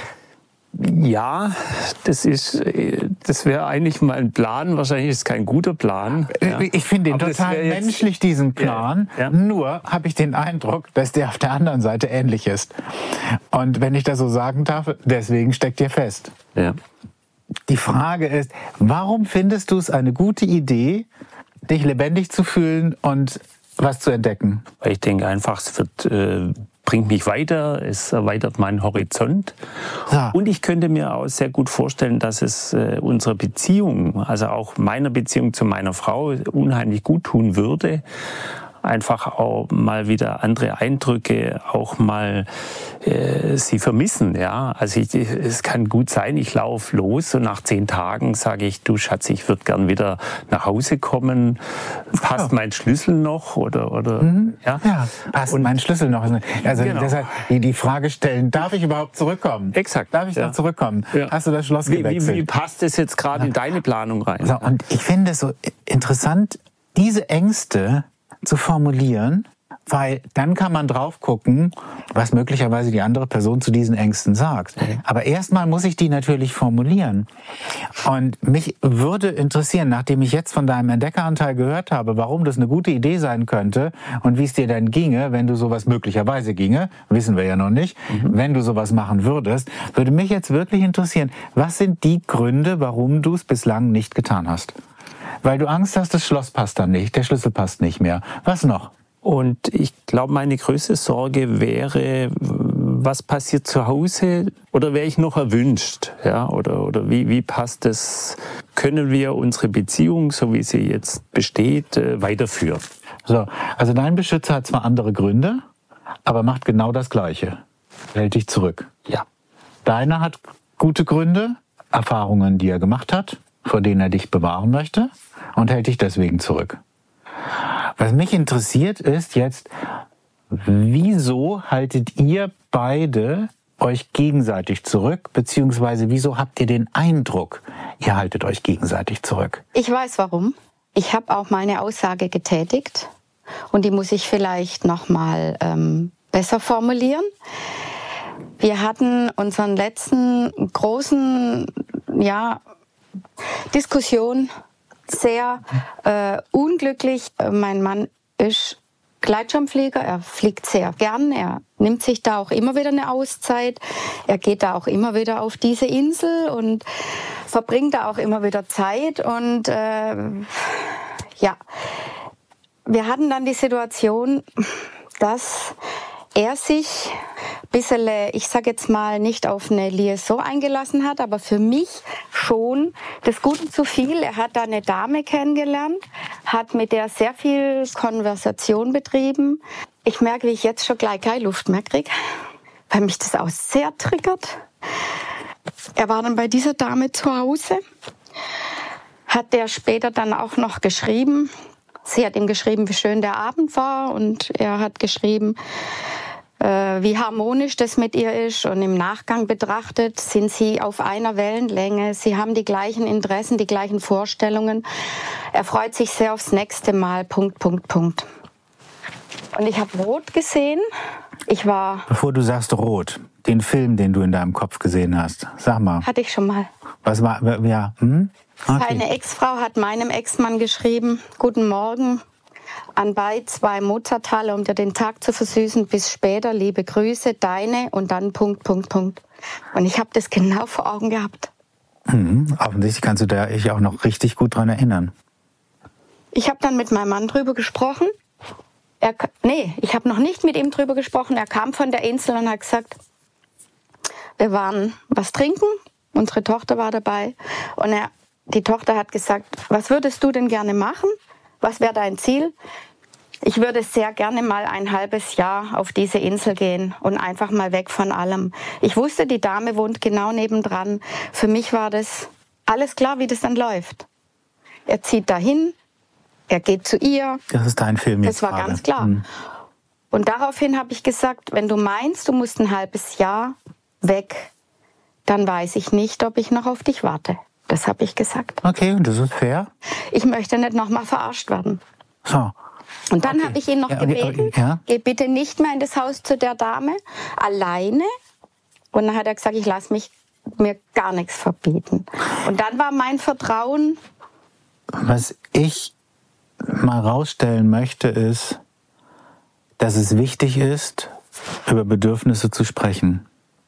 ja, das ist, das wäre eigentlich mal ein Plan. Wahrscheinlich ist es kein guter Plan. Ja. Ich finde ihn Aber total menschlich, diesen Plan. Ja, ja. Nur habe ich den Eindruck, dass der auf der anderen Seite ähnlich ist. Und wenn ich das so sagen darf, deswegen steckt ihr fest. Ja. Die Frage ist, warum findest du es eine gute Idee, dich lebendig zu fühlen und was zu entdecken? Weil ich denke einfach, es wird, äh, bringt mich weiter, es erweitert meinen Horizont. Ja. Und ich könnte mir auch sehr gut vorstellen, dass es äh, unserer Beziehung, also auch meiner Beziehung zu meiner Frau, unheimlich gut tun würde. einfach auch mal wieder andere Eindrücke, auch mal äh, sie vermissen. Ja? Also ich, es kann gut sein, ich laufe los und nach zehn Tagen sage ich, du Schatz, ich würde gern wieder nach Hause kommen. Passt ja. mein Schlüssel noch? Oder, oder, mhm. ja? ja, passt und, mein Schlüssel noch? Also genau. deshalb die, die Frage stellen, darf ich überhaupt zurückkommen? Exakt. Darf ich ja. noch zurückkommen? Ja. Hast du das Schloss wie, gewechselt? Wie, wie passt es jetzt gerade ja. in deine Planung rein? So, und ich finde es so interessant, diese Ängste zu formulieren, weil dann kann man drauf gucken, was möglicherweise die andere Person zu diesen Ängsten sagt. Aber erstmal muss ich die natürlich formulieren. Und mich würde interessieren, nachdem ich jetzt von deinem Entdeckeranteil gehört habe, warum das eine gute Idee sein könnte und wie es dir dann ginge, wenn du sowas möglicherweise ginge, wissen wir ja noch nicht, mhm. wenn du sowas machen würdest, würde mich jetzt wirklich interessieren, was sind die Gründe, warum du es bislang nicht getan hast? Weil du Angst hast, das Schloss passt dann nicht, der Schlüssel passt nicht mehr. Was noch? Und ich glaube, meine größte Sorge wäre, was passiert zu Hause oder wäre ich noch erwünscht? Ja? Oder, oder wie, wie passt das? Können wir unsere Beziehung, so wie sie jetzt besteht, weiterführen? So, also dein Beschützer hat zwar andere Gründe, aber macht genau das Gleiche. Hält dich zurück. Ja. Deiner hat gute Gründe, Erfahrungen, die er gemacht hat, vor denen er dich bewahren möchte und hält dich deswegen zurück. Was mich interessiert ist jetzt, wieso haltet ihr beide euch gegenseitig zurück, beziehungsweise wieso habt ihr den Eindruck, ihr haltet euch gegenseitig zurück? Ich weiß warum. Ich habe auch meine Aussage getätigt und die muss ich vielleicht noch mal ähm, besser formulieren. Wir hatten unseren letzten großen, ja, Diskussion sehr äh, unglücklich. Mein Mann ist Gleitschirmflieger, er fliegt sehr gern, er nimmt sich da auch immer wieder eine Auszeit, er geht da auch immer wieder auf diese Insel und verbringt da auch immer wieder Zeit und äh, ja, wir hatten dann die Situation, dass er sich ein bisschen, ich sage jetzt mal, nicht auf eine Liaison eingelassen hat, aber für mich schon des Guten zu viel. Er hat da eine Dame kennengelernt, hat mit der sehr viel Konversation betrieben. Ich merke, wie ich jetzt schon gleich keine Luft mehr kriege, weil mich das auch sehr triggert. Er war dann bei dieser Dame zu Hause, hat der später dann auch noch geschrieben. Sie hat ihm geschrieben, wie schön der Abend war und er hat geschrieben, wie harmonisch das mit ihr ist und im Nachgang betrachtet sind sie auf einer Wellenlänge. Sie haben die gleichen Interessen, die gleichen Vorstellungen. Er freut sich sehr aufs nächste Mal, Punkt, Punkt, Punkt. Und ich habe Rot gesehen. Ich war... Bevor du sagst Rot, den Film, den du in deinem Kopf gesehen hast, sag mal. Hatte ich schon mal. Was war, ja, hm? Okay. Seine Ex-Frau hat meinem Ex-Mann geschrieben, guten Morgen. Anbei zwei Mozarthalle, um dir den Tag zu versüßen. Bis später, liebe Grüße, deine und dann Punkt, Punkt, Punkt. Und ich habe das genau vor Augen gehabt. Mhm, offensichtlich kannst du da dich auch noch richtig gut dran erinnern. Ich habe dann mit meinem Mann drüber gesprochen. Er, nee, ich habe noch nicht mit ihm drüber gesprochen. Er kam von der Insel und hat gesagt, wir waren was trinken. Unsere Tochter war dabei. Und er, die Tochter hat gesagt, was würdest du denn gerne machen? Was wäre dein Ziel? Ich würde sehr gerne mal ein halbes Jahr auf diese Insel gehen und einfach mal weg von allem. Ich wusste, die Dame wohnt genau nebendran. Für mich war das alles klar, wie das dann läuft. Er zieht dahin, er geht zu ihr. Das ist dein Film jetzt. Das war gerade. Ganz klar. Mhm. Und daraufhin habe ich gesagt, wenn du meinst, du musst ein halbes Jahr weg, dann weiß ich nicht, ob ich noch auf dich warte. Das habe ich gesagt. Okay, und das ist fair. Ich möchte nicht nochmal verarscht werden. So. Und dann okay. habe ich ihn noch ja, gebeten, okay, ja. geh bitte nicht mehr in das Haus zu der Dame, alleine. Und dann hat er gesagt, ich lasse mich mir gar nichts verbieten. Und dann war mein Vertrauen... Was ich mal rausstellen möchte, ist, dass es wichtig ist, über Bedürfnisse zu sprechen.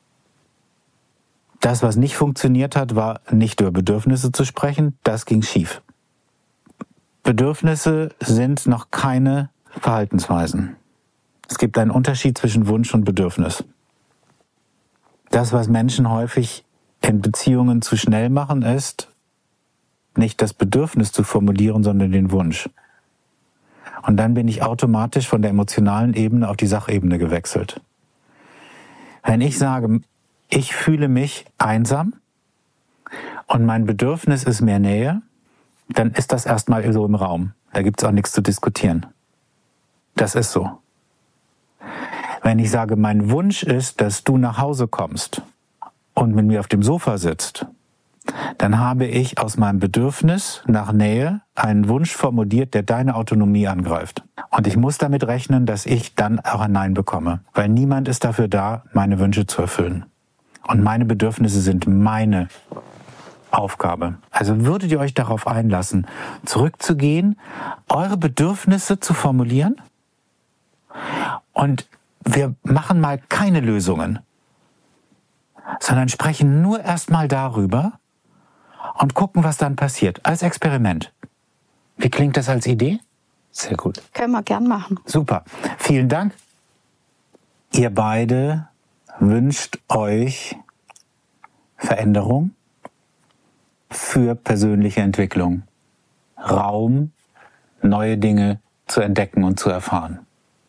Das, was nicht funktioniert hat, war nicht über Bedürfnisse zu sprechen. Das ging schief. Bedürfnisse sind noch keine Verhaltensweisen. Es gibt einen Unterschied zwischen Wunsch und Bedürfnis. Das, was Menschen häufig in Beziehungen zu schnell machen, ist, nicht das Bedürfnis zu formulieren, sondern den Wunsch. Und dann bin ich automatisch von der emotionalen Ebene auf die Sachebene gewechselt. Wenn ich sage, ich fühle mich einsam und mein Bedürfnis ist mehr Nähe, dann ist das erstmal so im Raum. Da gibt's auch nichts zu diskutieren. Das ist so. Wenn ich sage, mein Wunsch ist, dass du nach Hause kommst und mit mir auf dem Sofa sitzt, dann habe ich aus meinem Bedürfnis nach Nähe einen Wunsch formuliert, der deine Autonomie angreift. Und ich muss damit rechnen, dass ich dann auch ein Nein bekomme. Weil niemand ist dafür da, meine Wünsche zu erfüllen. Und meine Bedürfnisse sind meine Aufgabe. Also würdet ihr euch darauf einlassen, zurückzugehen, eure Bedürfnisse zu formulieren? Und wir machen mal keine Lösungen, sondern sprechen nur erstmal darüber und gucken, was dann passiert. Als Experiment. Wie klingt das als Idee? Sehr gut. Können wir gern machen. Super. Vielen Dank. Ihr beide wünscht euch Veränderung für persönliche Entwicklung. Raum, neue Dinge zu entdecken und zu erfahren.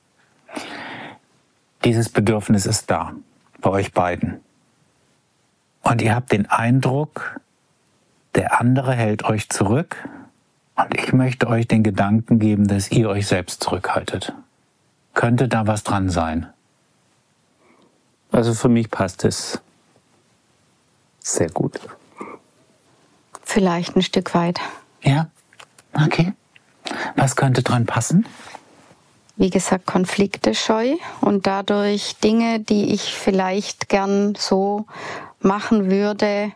Dieses Bedürfnis ist da, bei euch beiden. Und ihr habt den Eindruck, der andere hält euch zurück. Und ich möchte euch den Gedanken geben, dass ihr euch selbst zurückhaltet. Könnte da was dran sein? Also für mich passt es sehr gut. Vielleicht ein Stück weit. Ja? Okay. Was könnte dran passen? Wie gesagt, Konflikte scheu und dadurch Dinge, die ich vielleicht gern so machen würde,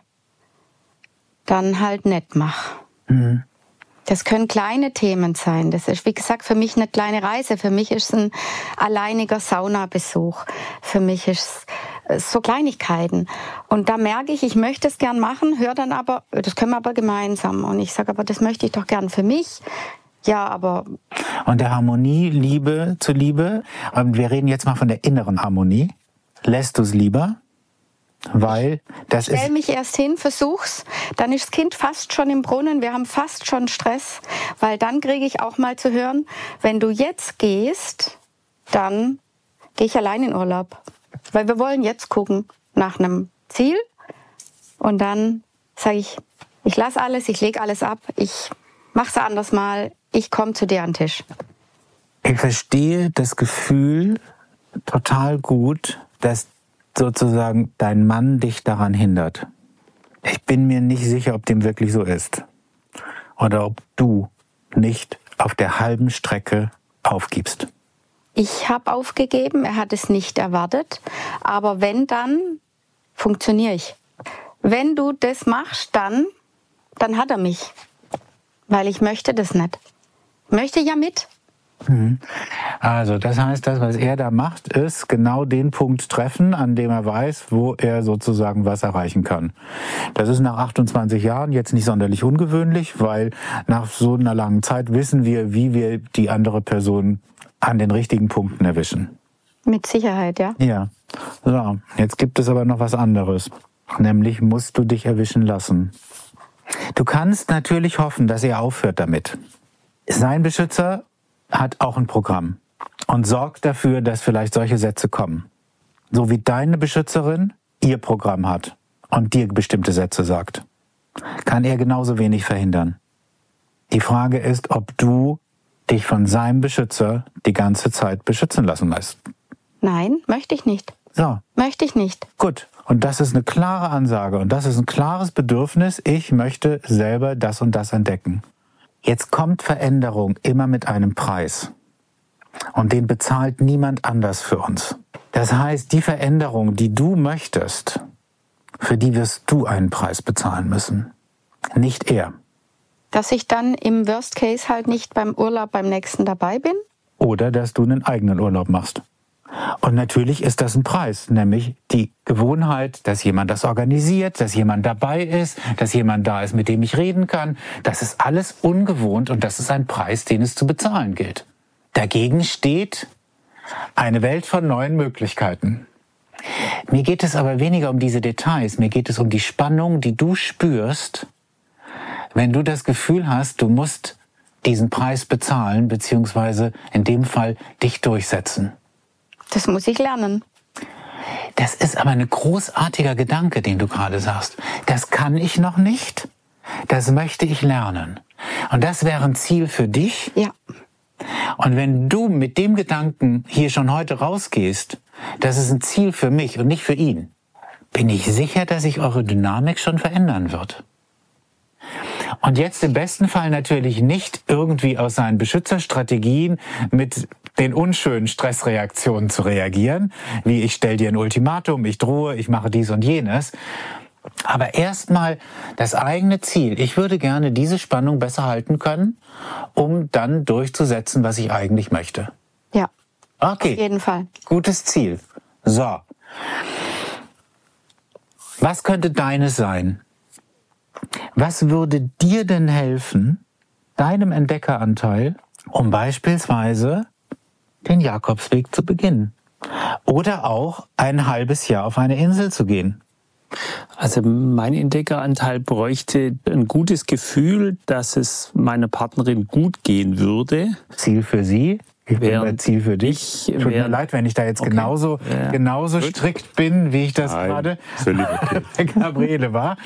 dann halt nicht mache. Mhm. Das können kleine Themen sein. Das ist, wie gesagt, für mich eine kleine Reise. Für mich ist es ein alleiniger Saunabesuch. Für mich ist es so Kleinigkeiten. Und da merke ich, ich möchte es gern machen, höre dann aber, das können wir aber gemeinsam. Und ich sage, aber das möchte ich doch gern für mich. Ja, aber... Und der Harmonie, Liebe zu Liebe, und wir reden jetzt mal von der inneren Harmonie, lässt du es lieber? Weil das ich stell ist... mich erst hin, versuch's, dann ist das Kind fast schon im Brunnen, wir haben fast schon Stress, weil dann kriege ich auch mal zu hören, wenn du jetzt gehst, dann gehe ich allein in Urlaub. Weil wir wollen jetzt gucken nach einem Ziel und dann sage ich, ich lasse alles, ich lege alles ab, ich mach's anders mal, ich komme zu dir an den Tisch. Ich verstehe das Gefühl total gut, dass sozusagen dein Mann dich daran hindert. Ich bin mir nicht sicher, ob dem wirklich so ist. Oder ob du nicht auf der halben Strecke aufgibst. Ich habe aufgegeben, er hat es nicht erwartet. Aber wenn, dann funktioniere ich. Wenn du das machst, dann, dann hat er mich. Weil ich möchte das nicht. Ich möchte ja mit. Also das heißt, das, was er da macht, ist genau den Punkt treffen, an dem er weiß, wo er sozusagen was erreichen kann. Das ist nach achtundzwanzig Jahren jetzt nicht sonderlich ungewöhnlich, weil nach so einer langen Zeit wissen wir, wie wir die andere Person an den richtigen Punkten erwischen. Mit Sicherheit, ja. Ja. So, jetzt gibt es aber noch was anderes. Nämlich musst du dich erwischen lassen. Du kannst natürlich hoffen, dass er aufhört damit. Sein Beschützer hat auch ein Programm und sorgt dafür, dass vielleicht solche Sätze kommen. So wie deine Beschützerin ihr Programm hat und dir bestimmte Sätze sagt, kann er genauso wenig verhindern. Die Frage ist, ob du dich von seinem Beschützer die ganze Zeit beschützen lassen lässt. Nein, möchte ich nicht. So. Möchte ich nicht. Gut. Und das ist eine klare Ansage und das ist ein klares Bedürfnis. Ich möchte selber das und das entdecken. Jetzt kommt Veränderung immer mit einem Preis. Und den bezahlt niemand anders für uns. Das heißt, die Veränderung, die du möchtest, für die wirst du einen Preis bezahlen müssen. Nicht er. Dass ich dann im Worst Case halt nicht beim Urlaub beim nächsten dabei bin? Oder dass du einen eigenen Urlaub machst. Und natürlich ist das ein Preis, nämlich die Gewohnheit, dass jemand das organisiert, dass jemand dabei ist, dass jemand da ist, mit dem ich reden kann. Das ist alles ungewohnt und das ist ein Preis, den es zu bezahlen gilt. Dagegen steht eine Welt von neuen Möglichkeiten. Mir geht es aber weniger um diese Details, mir geht es um die Spannung, die du spürst, wenn du das Gefühl hast, du musst diesen Preis bezahlen, beziehungsweise in dem Fall dich durchsetzen. Das muss ich lernen. Das ist aber ein großartiger Gedanke, den du gerade sagst. Das kann ich noch nicht, das möchte ich lernen. Und das wäre ein Ziel für dich. Ja. Und wenn du mit dem Gedanken hier schon heute rausgehst, das ist ein Ziel für mich und nicht für ihn, bin ich sicher, dass sich eure Dynamik schon verändern wird. Und jetzt im besten Fall natürlich nicht irgendwie aus seinen Beschützerstrategien mit den unschönen Stressreaktionen zu reagieren, wie ich stelle dir ein Ultimatum, ich drohe, ich mache dies und jenes. Aber erstmal das eigene Ziel. Ich würde gerne diese Spannung besser halten können, um dann durchzusetzen, was ich eigentlich möchte. Ja, okay. Auf jeden Fall. Gutes Ziel. So. Was könnte deines sein? Was würde dir denn helfen, deinem Entdeckeranteil, um beispielsweise den Jakobsweg zu beginnen? Oder auch ein halbes Jahr auf eine Insel zu gehen? Also mein Entdeckeranteil bräuchte ein gutes Gefühl, dass es meiner Partnerin gut gehen würde. Ziel für sie? Ich bin bei Ziel für dich. Ich, Tut mir leid, wenn ich da jetzt okay. genauso, ja. genauso strikt bin, wie ich das Nein, gerade bei Gabriele war.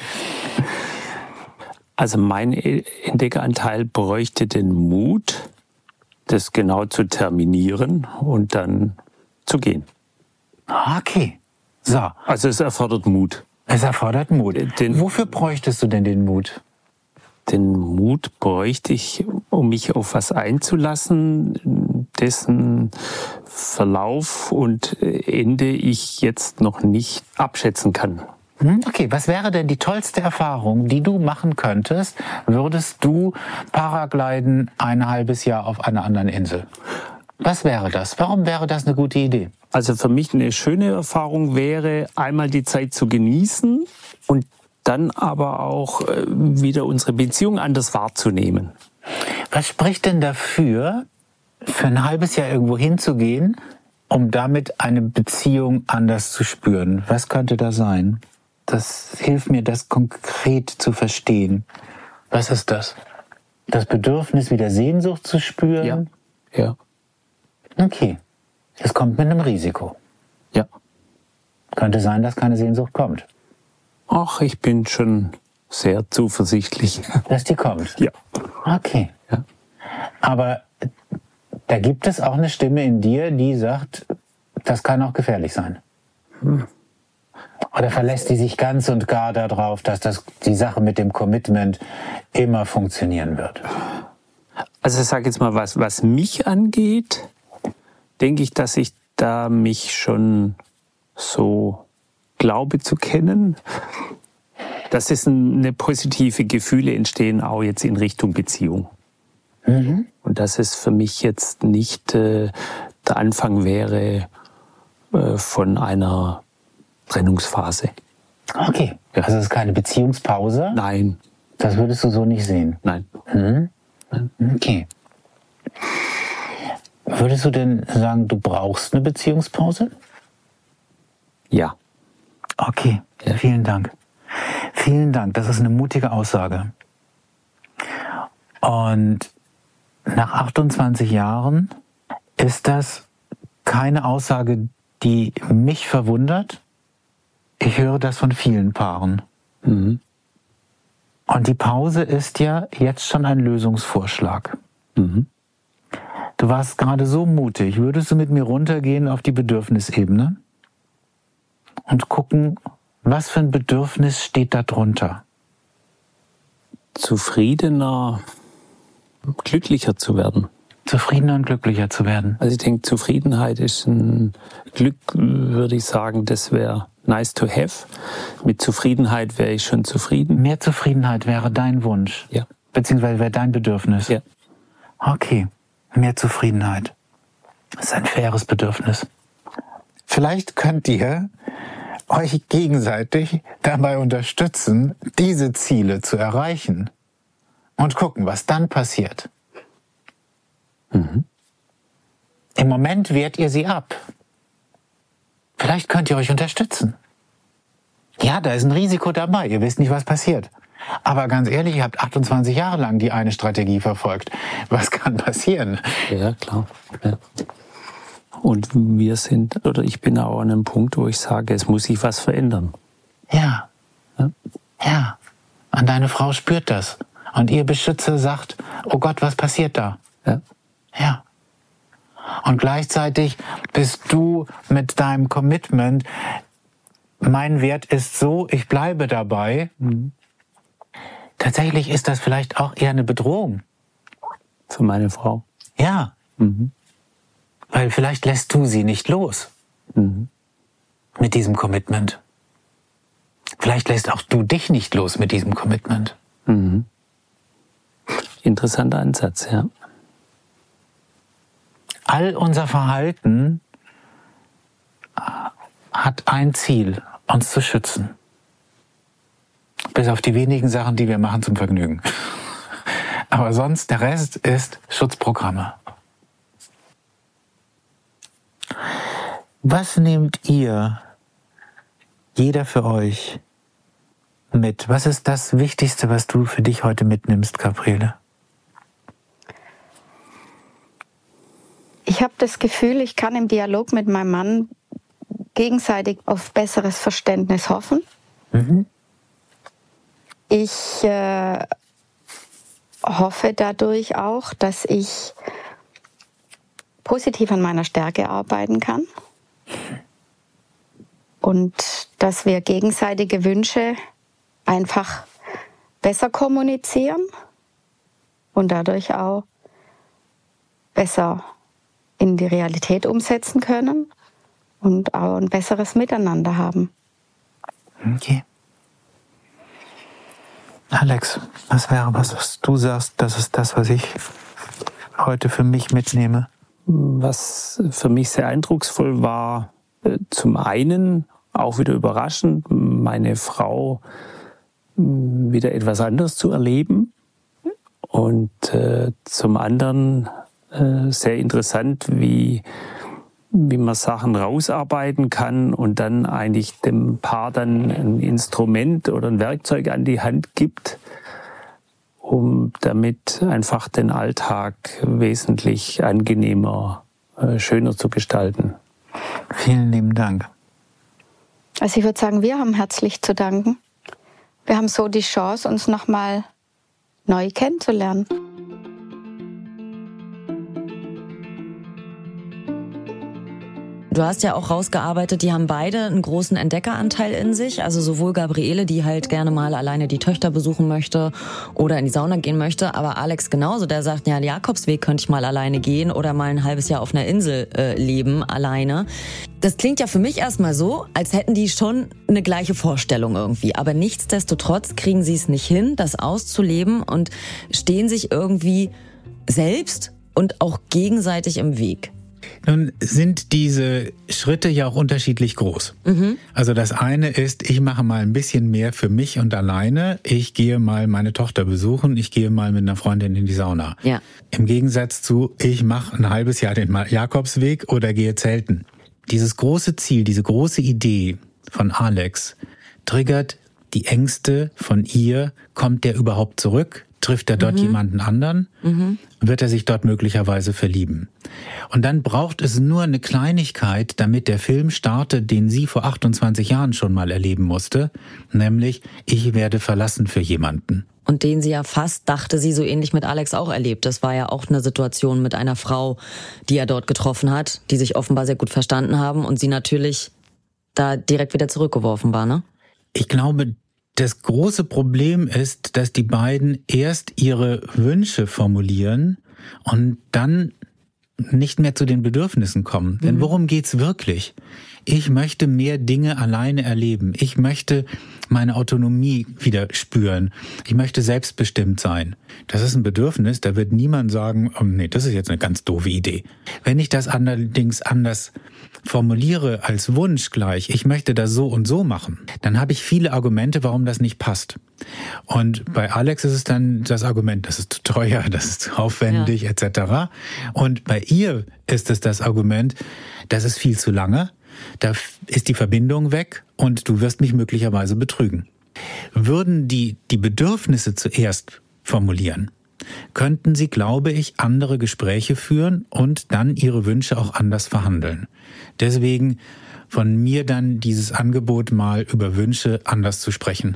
Also mein Entdeckeranteil bräuchte den Mut, das genau zu terminieren und dann zu gehen. Okay. So. Also es erfordert Mut. Es erfordert Mut. Den, Wofür bräuchtest du denn den Mut? Den Mut bräuchte ich, um mich auf was einzulassen, dessen Verlauf und Ende ich jetzt noch nicht abschätzen kann. Okay, was wäre denn die tollste Erfahrung, die du machen könntest, würdest du Paragliden ein halbes Jahr auf einer anderen Insel? Was wäre das? Warum wäre das eine gute Idee? Also für mich eine schöne Erfahrung wäre, einmal die Zeit zu genießen und dann aber auch wieder unsere Beziehung anders wahrzunehmen. Was spricht denn dafür, für ein halbes Jahr irgendwo hinzugehen, um damit eine Beziehung anders zu spüren? Was könnte da sein? Das hilft mir, das konkret zu verstehen. Was ist das? Das Bedürfnis, wieder Sehnsucht zu spüren? Ja. Ja. Okay. Es kommt mit einem Risiko. Ja. Könnte sein, dass keine Sehnsucht kommt. Ach, ich bin schon sehr zuversichtlich. Dass die kommt? Ja. Okay. Ja. Aber da gibt es auch eine Stimme in dir, die sagt, das kann auch gefährlich sein. Hm. Oder verlässt die sich ganz und gar darauf, dass das, die Sache mit dem Commitment immer funktionieren wird? Also ich sage jetzt mal, was, was mich angeht, denke ich, dass ich da mich schon so glaube zu kennen, dass es eine positive Gefühle entstehen, auch jetzt in Richtung Beziehung. Mhm. Und dass es für mich jetzt nicht äh, der Anfang wäre äh, von einer Trennungsphase. Okay, ja. Also es ist keine Beziehungspause? Nein. Das würdest du so nicht sehen? Nein. Mhm. Nein. Okay. Würdest du denn sagen, du brauchst eine Beziehungspause? Ja. Okay, ja. Vielen Dank. Vielen Dank, das ist eine mutige Aussage. Und nach achtundzwanzig Jahren ist das keine Aussage, die mich verwundert. Ich höre das von vielen Paaren. Mhm. Und die Pause ist ja jetzt schon ein Lösungsvorschlag. Mhm. Du warst gerade so mutig. Würdest du mit mir runtergehen auf die Bedürfnisebene und gucken, was für ein Bedürfnis steht da drunter? Zufriedener, glücklicher zu werden. Zufriedener und glücklicher zu werden. Also ich denke, Zufriedenheit ist ein Glück, würde ich sagen, das wäre nice to have. Mit Zufriedenheit wäre ich schon zufrieden. Mehr Zufriedenheit wäre dein Wunsch? Ja. Beziehungsweise wäre dein Bedürfnis? Ja. Okay, mehr Zufriedenheit. Das ist ein faires Bedürfnis. Vielleicht könnt ihr euch gegenseitig dabei unterstützen, diese Ziele zu erreichen und gucken, was dann passiert. Mhm. Im Moment wehrt ihr sie ab. Vielleicht könnt ihr euch unterstützen. Ja, da ist ein Risiko dabei. Ihr wisst nicht, was passiert. Aber ganz ehrlich, ihr habt achtundzwanzig Jahre lang die eine Strategie verfolgt. Was kann passieren? Ja, klar. Ja. Und wir sind, oder ich bin auch an einem Punkt, wo ich sage, es muss sich was verändern. Ja. Ja. Ja. Und deine Frau spürt das. Und ihr Beschützer sagt, oh Gott, was passiert da? Ja. Ja. Und gleichzeitig bist du mit deinem Commitment, mein Wert ist so, ich bleibe dabei. Mhm. Tatsächlich ist das vielleicht auch eher eine Bedrohung. Für meine Frau. Ja. Mhm. Weil vielleicht lässt du sie nicht los. Mhm. Mit diesem Commitment. Vielleicht lässt auch du dich nicht los mit diesem Commitment. Mhm. Interessanter Ansatz, ja. All unser Verhalten hat ein Ziel, uns zu schützen. Bis auf die wenigen Sachen, die wir machen zum Vergnügen. Aber sonst, der Rest ist Schutzprogramme. Was nehmt ihr, jeder für euch, mit? Was ist das Wichtigste, was du für dich heute mitnimmst, Gabriele? Ich habe das Gefühl, ich kann im Dialog mit meinem Mann gegenseitig auf besseres Verständnis hoffen. Mhm. Ich äh, hoffe dadurch auch, dass ich positiv an meiner Stärke arbeiten kann und dass wir gegenseitige Wünsche einfach besser kommunizieren und dadurch auch besser in die Realität umsetzen können und auch ein besseres Miteinander haben. Okay. Alex, was wäre was, was du sagst, das ist das, was ich heute für mich mitnehme? Was für mich sehr eindrucksvoll war, zum einen auch wieder überraschend, meine Frau wieder etwas anderes zu erleben und äh, zum anderen äh, sehr interessant, wie, wie man Sachen rausarbeiten kann und dann eigentlich dem Paar dann ein Instrument oder ein Werkzeug an die Hand gibt, um damit einfach den Alltag wesentlich angenehmer, äh, schöner zu gestalten. Vielen lieben Dank. Also ich würde sagen, wir haben herzlich zu danken. Wir haben so die Chance, uns nochmal neu kennenzulernen. Du hast ja auch rausgearbeitet, die haben beide einen großen Entdeckeranteil in sich. Also sowohl Gabriele, die halt gerne mal alleine die Töchter besuchen möchte oder in die Sauna gehen möchte, aber Alex genauso, der sagt, ja, den Jakobsweg könnte ich mal alleine gehen oder mal ein halbes Jahr auf einer Insel äh, leben, alleine. Das klingt ja für mich erstmal so, als hätten die schon eine gleiche Vorstellung irgendwie. Aber nichtsdestotrotz kriegen sie es nicht hin, das auszuleben und stehen sich irgendwie selbst und auch gegenseitig im Weg. Nun sind diese Schritte ja auch unterschiedlich groß. Mhm. Also das eine ist, ich mache mal ein bisschen mehr für mich und alleine. Ich gehe mal meine Tochter besuchen, ich gehe mal mit einer Freundin in die Sauna. Ja. Im Gegensatz zu, ich mache ein halbes Jahr den Jakobsweg oder gehe zelten. Dieses große Ziel, diese große Idee von Alex triggert die Ängste von ihr. Kommt der überhaupt zurück? Trifft er dort mhm. jemanden anderen? Mhm. Wird er sich dort möglicherweise verlieben? Und dann braucht es nur eine Kleinigkeit, damit der Film startet, den sie vor achtundzwanzig Jahren schon mal erleben musste, nämlich ich werde verlassen für jemanden. Und den sie ja fast, dachte sie, so ähnlich mit Alex auch erlebt. Das war ja auch eine Situation mit einer Frau, die er dort getroffen hat, die sich offenbar sehr gut verstanden haben und sie natürlich da direkt wieder zurückgeworfen war, ne? Ich glaube, das große Problem ist, dass die beiden erst ihre Wünsche formulieren und dann nicht mehr zu den Bedürfnissen kommen. Mhm. Denn worum geht's wirklich? Ich möchte mehr Dinge alleine erleben. Ich möchte meine Autonomie wieder spüren. Ich möchte selbstbestimmt sein. Das ist ein Bedürfnis, da wird niemand sagen, oh, nee, das ist jetzt eine ganz doofe Idee. Wenn ich das allerdings anders formuliere als Wunsch gleich, ich möchte das so und so machen, dann habe ich viele Argumente, warum das nicht passt. Und bei Alex ist es dann das Argument, das ist zu teuer, das ist zu aufwendig, ja. et cetera. Und bei ihr ist es das Argument, das ist viel zu lange, da ist die Verbindung weg und du wirst mich möglicherweise betrügen. Würden die die Bedürfnisse zuerst formulieren, könnten sie, glaube ich, andere Gespräche führen und dann ihre Wünsche auch anders verhandeln. Deswegen von mir dann dieses Angebot, mal über Wünsche anders zu sprechen.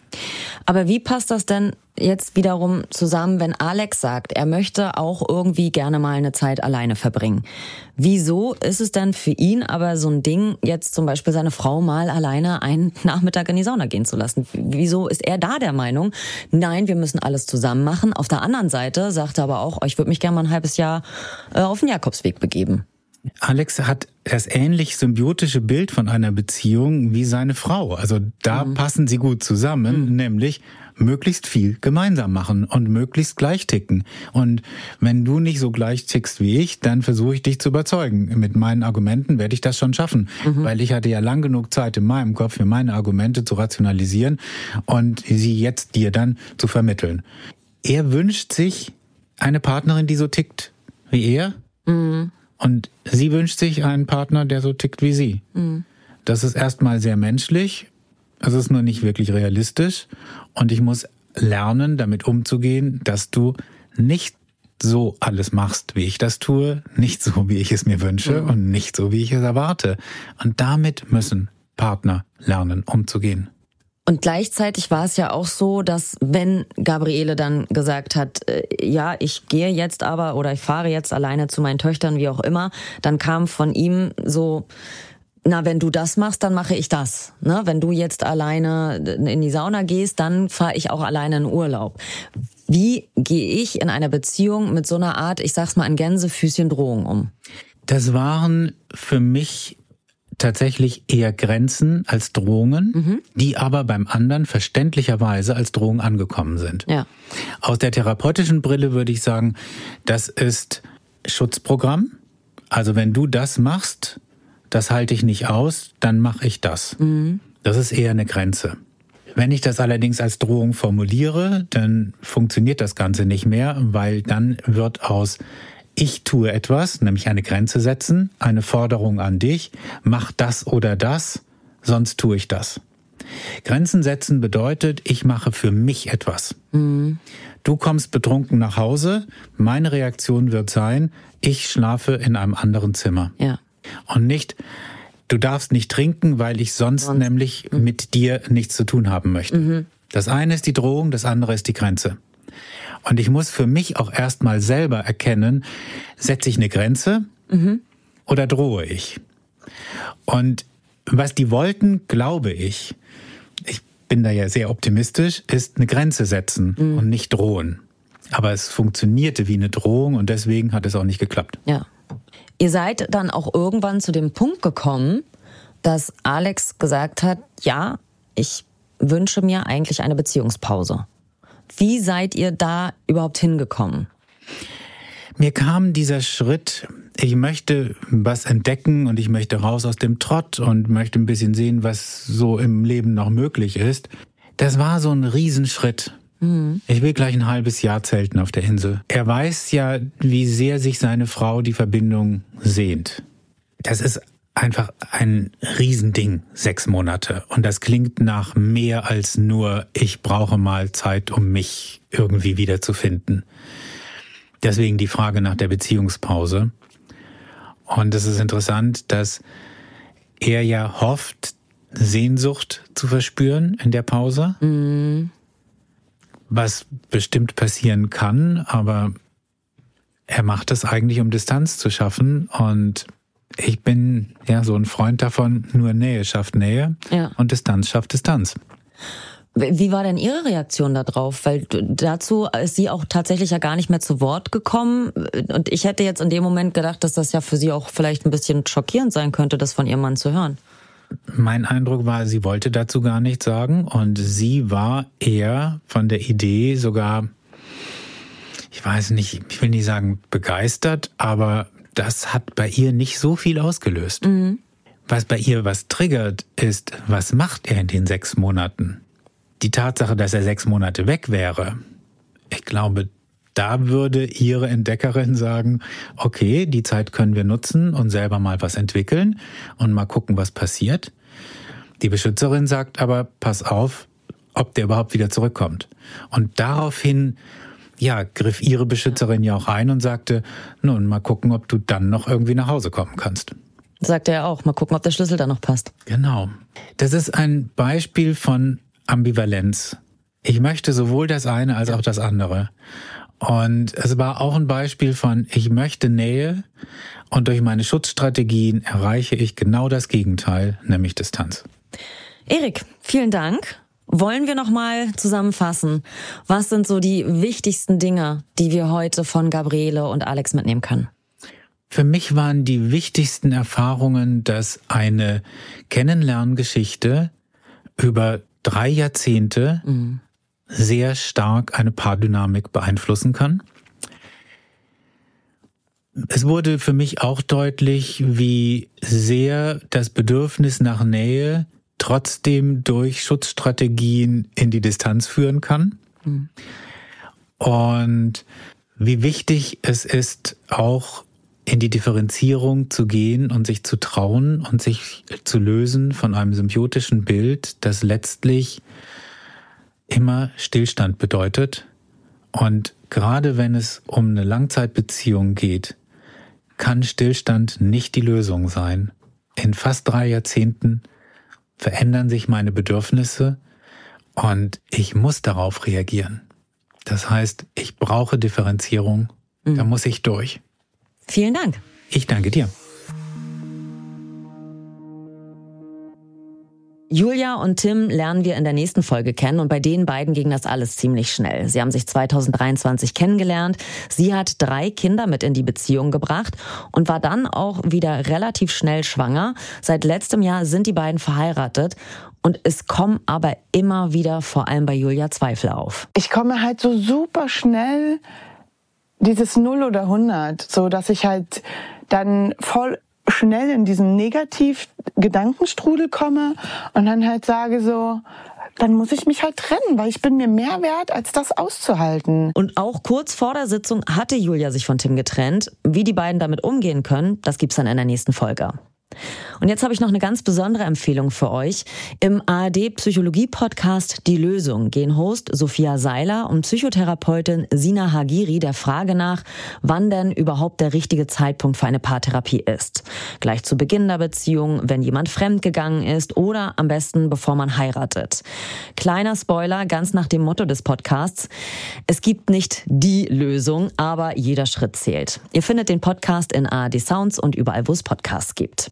Aber wie passt das denn jetzt wiederum zusammen, wenn Alex sagt, er möchte auch irgendwie gerne mal eine Zeit alleine verbringen? Wieso ist es denn für ihn aber so ein Ding, jetzt zum Beispiel seine Frau mal alleine einen Nachmittag in die Sauna gehen zu lassen? Wieso ist er da der Meinung, nein, wir müssen alles zusammen machen? Auf der anderen Seite sagt er aber auch, ich würde mich gerne mal ein halbes Jahr äh, auf den Jakobsweg begeben. Alex hat das ähnlich symbiotische Bild von einer Beziehung wie seine Frau. Also da mhm. passen sie gut zusammen, mhm. nämlich möglichst viel gemeinsam machen und möglichst gleich ticken. Und wenn du nicht so gleich tickst wie ich, dann versuche ich dich zu überzeugen. Mit meinen Argumenten werde ich das schon schaffen, mhm. weil ich hatte ja lang genug Zeit in meinem Kopf, für meine Argumente zu rationalisieren und sie jetzt dir dann zu vermitteln. Er wünscht sich eine Partnerin, die so tickt wie er. Mhm. Und sie wünscht sich einen Partner, der so tickt wie sie. Mhm. Das ist erstmal sehr menschlich, es ist nur nicht wirklich realistisch. Und ich muss lernen, damit umzugehen, dass du nicht so alles machst, wie ich das tue, nicht so, wie ich es mir wünsche mhm. und nicht so, wie ich es erwarte. Und damit müssen Partner lernen, umzugehen. Und gleichzeitig war es ja auch so, dass wenn Gabriele dann gesagt hat, äh, ja, ich gehe jetzt aber oder ich fahre jetzt alleine zu meinen Töchtern, wie auch immer, dann kam von ihm so, na, wenn du das machst, dann mache ich das. Ne? Wenn du jetzt alleine in die Sauna gehst, dann fahre ich auch alleine in Urlaub. Wie gehe ich in einer Beziehung mit so einer Art, ich sag's mal in Gänsefüßchen, Drohung um? Das waren für mich tatsächlich eher Grenzen als Drohungen, mhm. die aber beim anderen verständlicherweise als Drohung angekommen sind. Ja. Aus der therapeutischen Brille würde ich sagen, das ist Schutzprogramm. Also wenn du das machst, das halte ich nicht aus, dann mache ich das. Mhm. Das ist eher eine Grenze. Wenn ich das allerdings als Drohung formuliere, dann funktioniert das Ganze nicht mehr, weil dann wird aus ich tue etwas, nämlich eine Grenze setzen, eine Forderung an dich, mach das oder das, sonst tue ich das. Grenzen setzen bedeutet, ich mache für mich etwas. Mhm. Du kommst betrunken nach Hause, meine Reaktion wird sein, ich schlafe in einem anderen Zimmer. Ja. Und nicht, du darfst nicht trinken, weil ich sonst, sonst. nämlich mhm. mit dir nichts zu tun haben möchte. Mhm. Das eine ist die Drohung, das andere ist die Grenze. Und ich muss für mich auch erstmal selber erkennen, setze ich eine Grenze mhm. oder drohe ich? Und was die wollten, glaube ich, ich bin da ja sehr optimistisch, ist eine Grenze setzen mhm. und nicht drohen. Aber es funktionierte wie eine Drohung und deswegen hat es auch nicht geklappt. Ja. Ihr seid dann auch irgendwann zu dem Punkt gekommen, dass Alex gesagt hat, ja, ich wünsche mir eigentlich eine Beziehungspause. Wie seid ihr da überhaupt hingekommen? Mir kam dieser Schritt, ich möchte was entdecken und ich möchte raus aus dem Trott und möchte ein bisschen sehen, was so im Leben noch möglich ist. Das war so ein Riesenschritt. Mhm. Ich will gleich ein halbes Jahr zelten auf der Insel. Er weiß ja, wie sehr sich seine Frau die Verbindung sehnt. Das ist einfach ein Riesending, sechs Monate. Und das klingt nach mehr als nur, ich brauche mal Zeit, um mich irgendwie wiederzufinden. Deswegen die Frage nach der Beziehungspause. Und es ist interessant, dass er ja hofft, Sehnsucht zu verspüren in der Pause. Mhm. Was bestimmt passieren kann, aber er macht es eigentlich, um Distanz zu schaffen. Und ich bin ja so ein Freund davon, nur Nähe schafft Nähe ja. und Distanz schafft Distanz. Wie war denn Ihre Reaktion darauf? Weil dazu ist sie auch tatsächlich ja gar nicht mehr zu Wort gekommen. Und ich hätte jetzt in dem Moment gedacht, dass das ja für sie auch vielleicht ein bisschen schockierend sein könnte, das von ihrem Mann zu hören. Mein Eindruck war, sie wollte dazu gar nichts sagen. Und sie war eher von der Idee sogar, ich weiß nicht, ich will nicht sagen begeistert, aber das hat bei ihr nicht so viel ausgelöst. Mhm. Was bei ihr was triggert, ist, was macht er in den sechs Monaten? Die Tatsache, dass er sechs Monate weg wäre, ich glaube, da würde ihre Entdeckerin sagen, okay, die Zeit können wir nutzen und selber mal was entwickeln und mal gucken, was passiert. Die Beschützerin sagt aber, pass auf, ob der überhaupt wieder zurückkommt. Und daraufhin, ja, griff ihre Beschützerin ja auch ein und sagte, nun, mal gucken, ob du dann noch irgendwie nach Hause kommen kannst. Sagt er auch, mal gucken, ob der Schlüssel da noch passt. Genau. Das ist ein Beispiel von Ambivalenz. Ich möchte sowohl das eine als auch das andere. Und es war auch ein Beispiel von, ich möchte Nähe und durch meine Schutzstrategien erreiche ich genau das Gegenteil, nämlich Distanz. Erik, vielen Dank. Wollen wir noch mal zusammenfassen, was sind so die wichtigsten Dinge, die wir heute von Gabriele und Alex mitnehmen können? Für mich waren die wichtigsten Erfahrungen, dass eine Kennenlerngeschichte über drei Jahrzehnte mhm. sehr stark eine Paardynamik beeinflussen kann. Es wurde für mich auch deutlich, wie sehr das Bedürfnis nach Nähe trotzdem durch Schutzstrategien in die Distanz führen kann. Mhm. Und wie wichtig es ist, auch in die Differenzierung zu gehen und sich zu trauen und sich zu lösen von einem symbiotischen Bild, das letztlich immer Stillstand bedeutet. Und gerade wenn es um eine Langzeitbeziehung geht, kann Stillstand nicht die Lösung sein. In fast drei Jahrzehnten verändern sich meine Bedürfnisse und ich muss darauf reagieren. Das heißt, ich brauche Differenzierung, mhm. da muss ich durch. Vielen Dank. Ich danke dir. Julia und Tim lernen wir in der nächsten Folge kennen und bei den beiden ging das alles ziemlich schnell. Sie haben sich zweitausenddreiundzwanzig kennengelernt. Sie hat drei Kinder mit in die Beziehung gebracht und war dann auch wieder relativ schnell schwanger. Seit letztem Jahr sind die beiden verheiratet und es kommen aber immer wieder, vor allem bei Julia, Zweifel auf. Ich komme halt so super schnell dieses null oder hundert, so dass ich halt dann voll schnell in diesen Negativ-Gedankenstrudel komme und dann halt sage so, dann muss ich mich halt trennen, weil ich bin mir mehr wert, als das auszuhalten. Und auch kurz vor der Sitzung hatte Julia sich von Tim getrennt. Wie die beiden damit umgehen können, das gibt's dann in der nächsten Folge. Und jetzt habe ich noch eine ganz besondere Empfehlung für euch. Im A R D-Psychologie-Podcast Die Lösung gehen Host Sophia Seiler und Psychotherapeutin Sina Hagiri der Frage nach, wann denn überhaupt der richtige Zeitpunkt für eine Paartherapie ist. Gleich zu Beginn der Beziehung, wenn jemand fremdgegangen ist oder am besten, bevor man heiratet. Kleiner Spoiler, ganz nach dem Motto des Podcasts. Es gibt nicht die Lösung, aber jeder Schritt zählt. Ihr findet den Podcast in A R D Sounds und überall, wo es Podcasts gibt.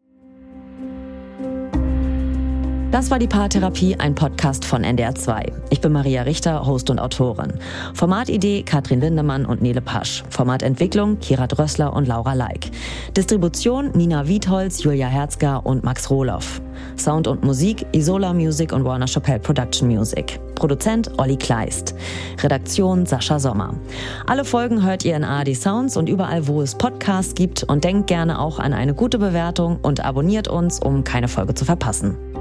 Das war die Paartherapie, ein Podcast von N D R zwei. Ich bin Maria Richter, Host und Autorin. Formatidee Katrin Lindemann und Nele Pasch. Formatentwicklung Kira Drössler und Laura Leik. Distribution Nina Wietholz, Julia Herzgar und Max Rohloff. Sound und Musik Isola Music und Warner Chappell Production Music. Produzent Olli Kleist. Redaktion Sascha Sommer. Alle Folgen hört ihr in A R D Sounds und überall, wo es Podcasts gibt. Und denkt gerne auch an eine gute Bewertung und abonniert uns, um keine Folge zu verpassen.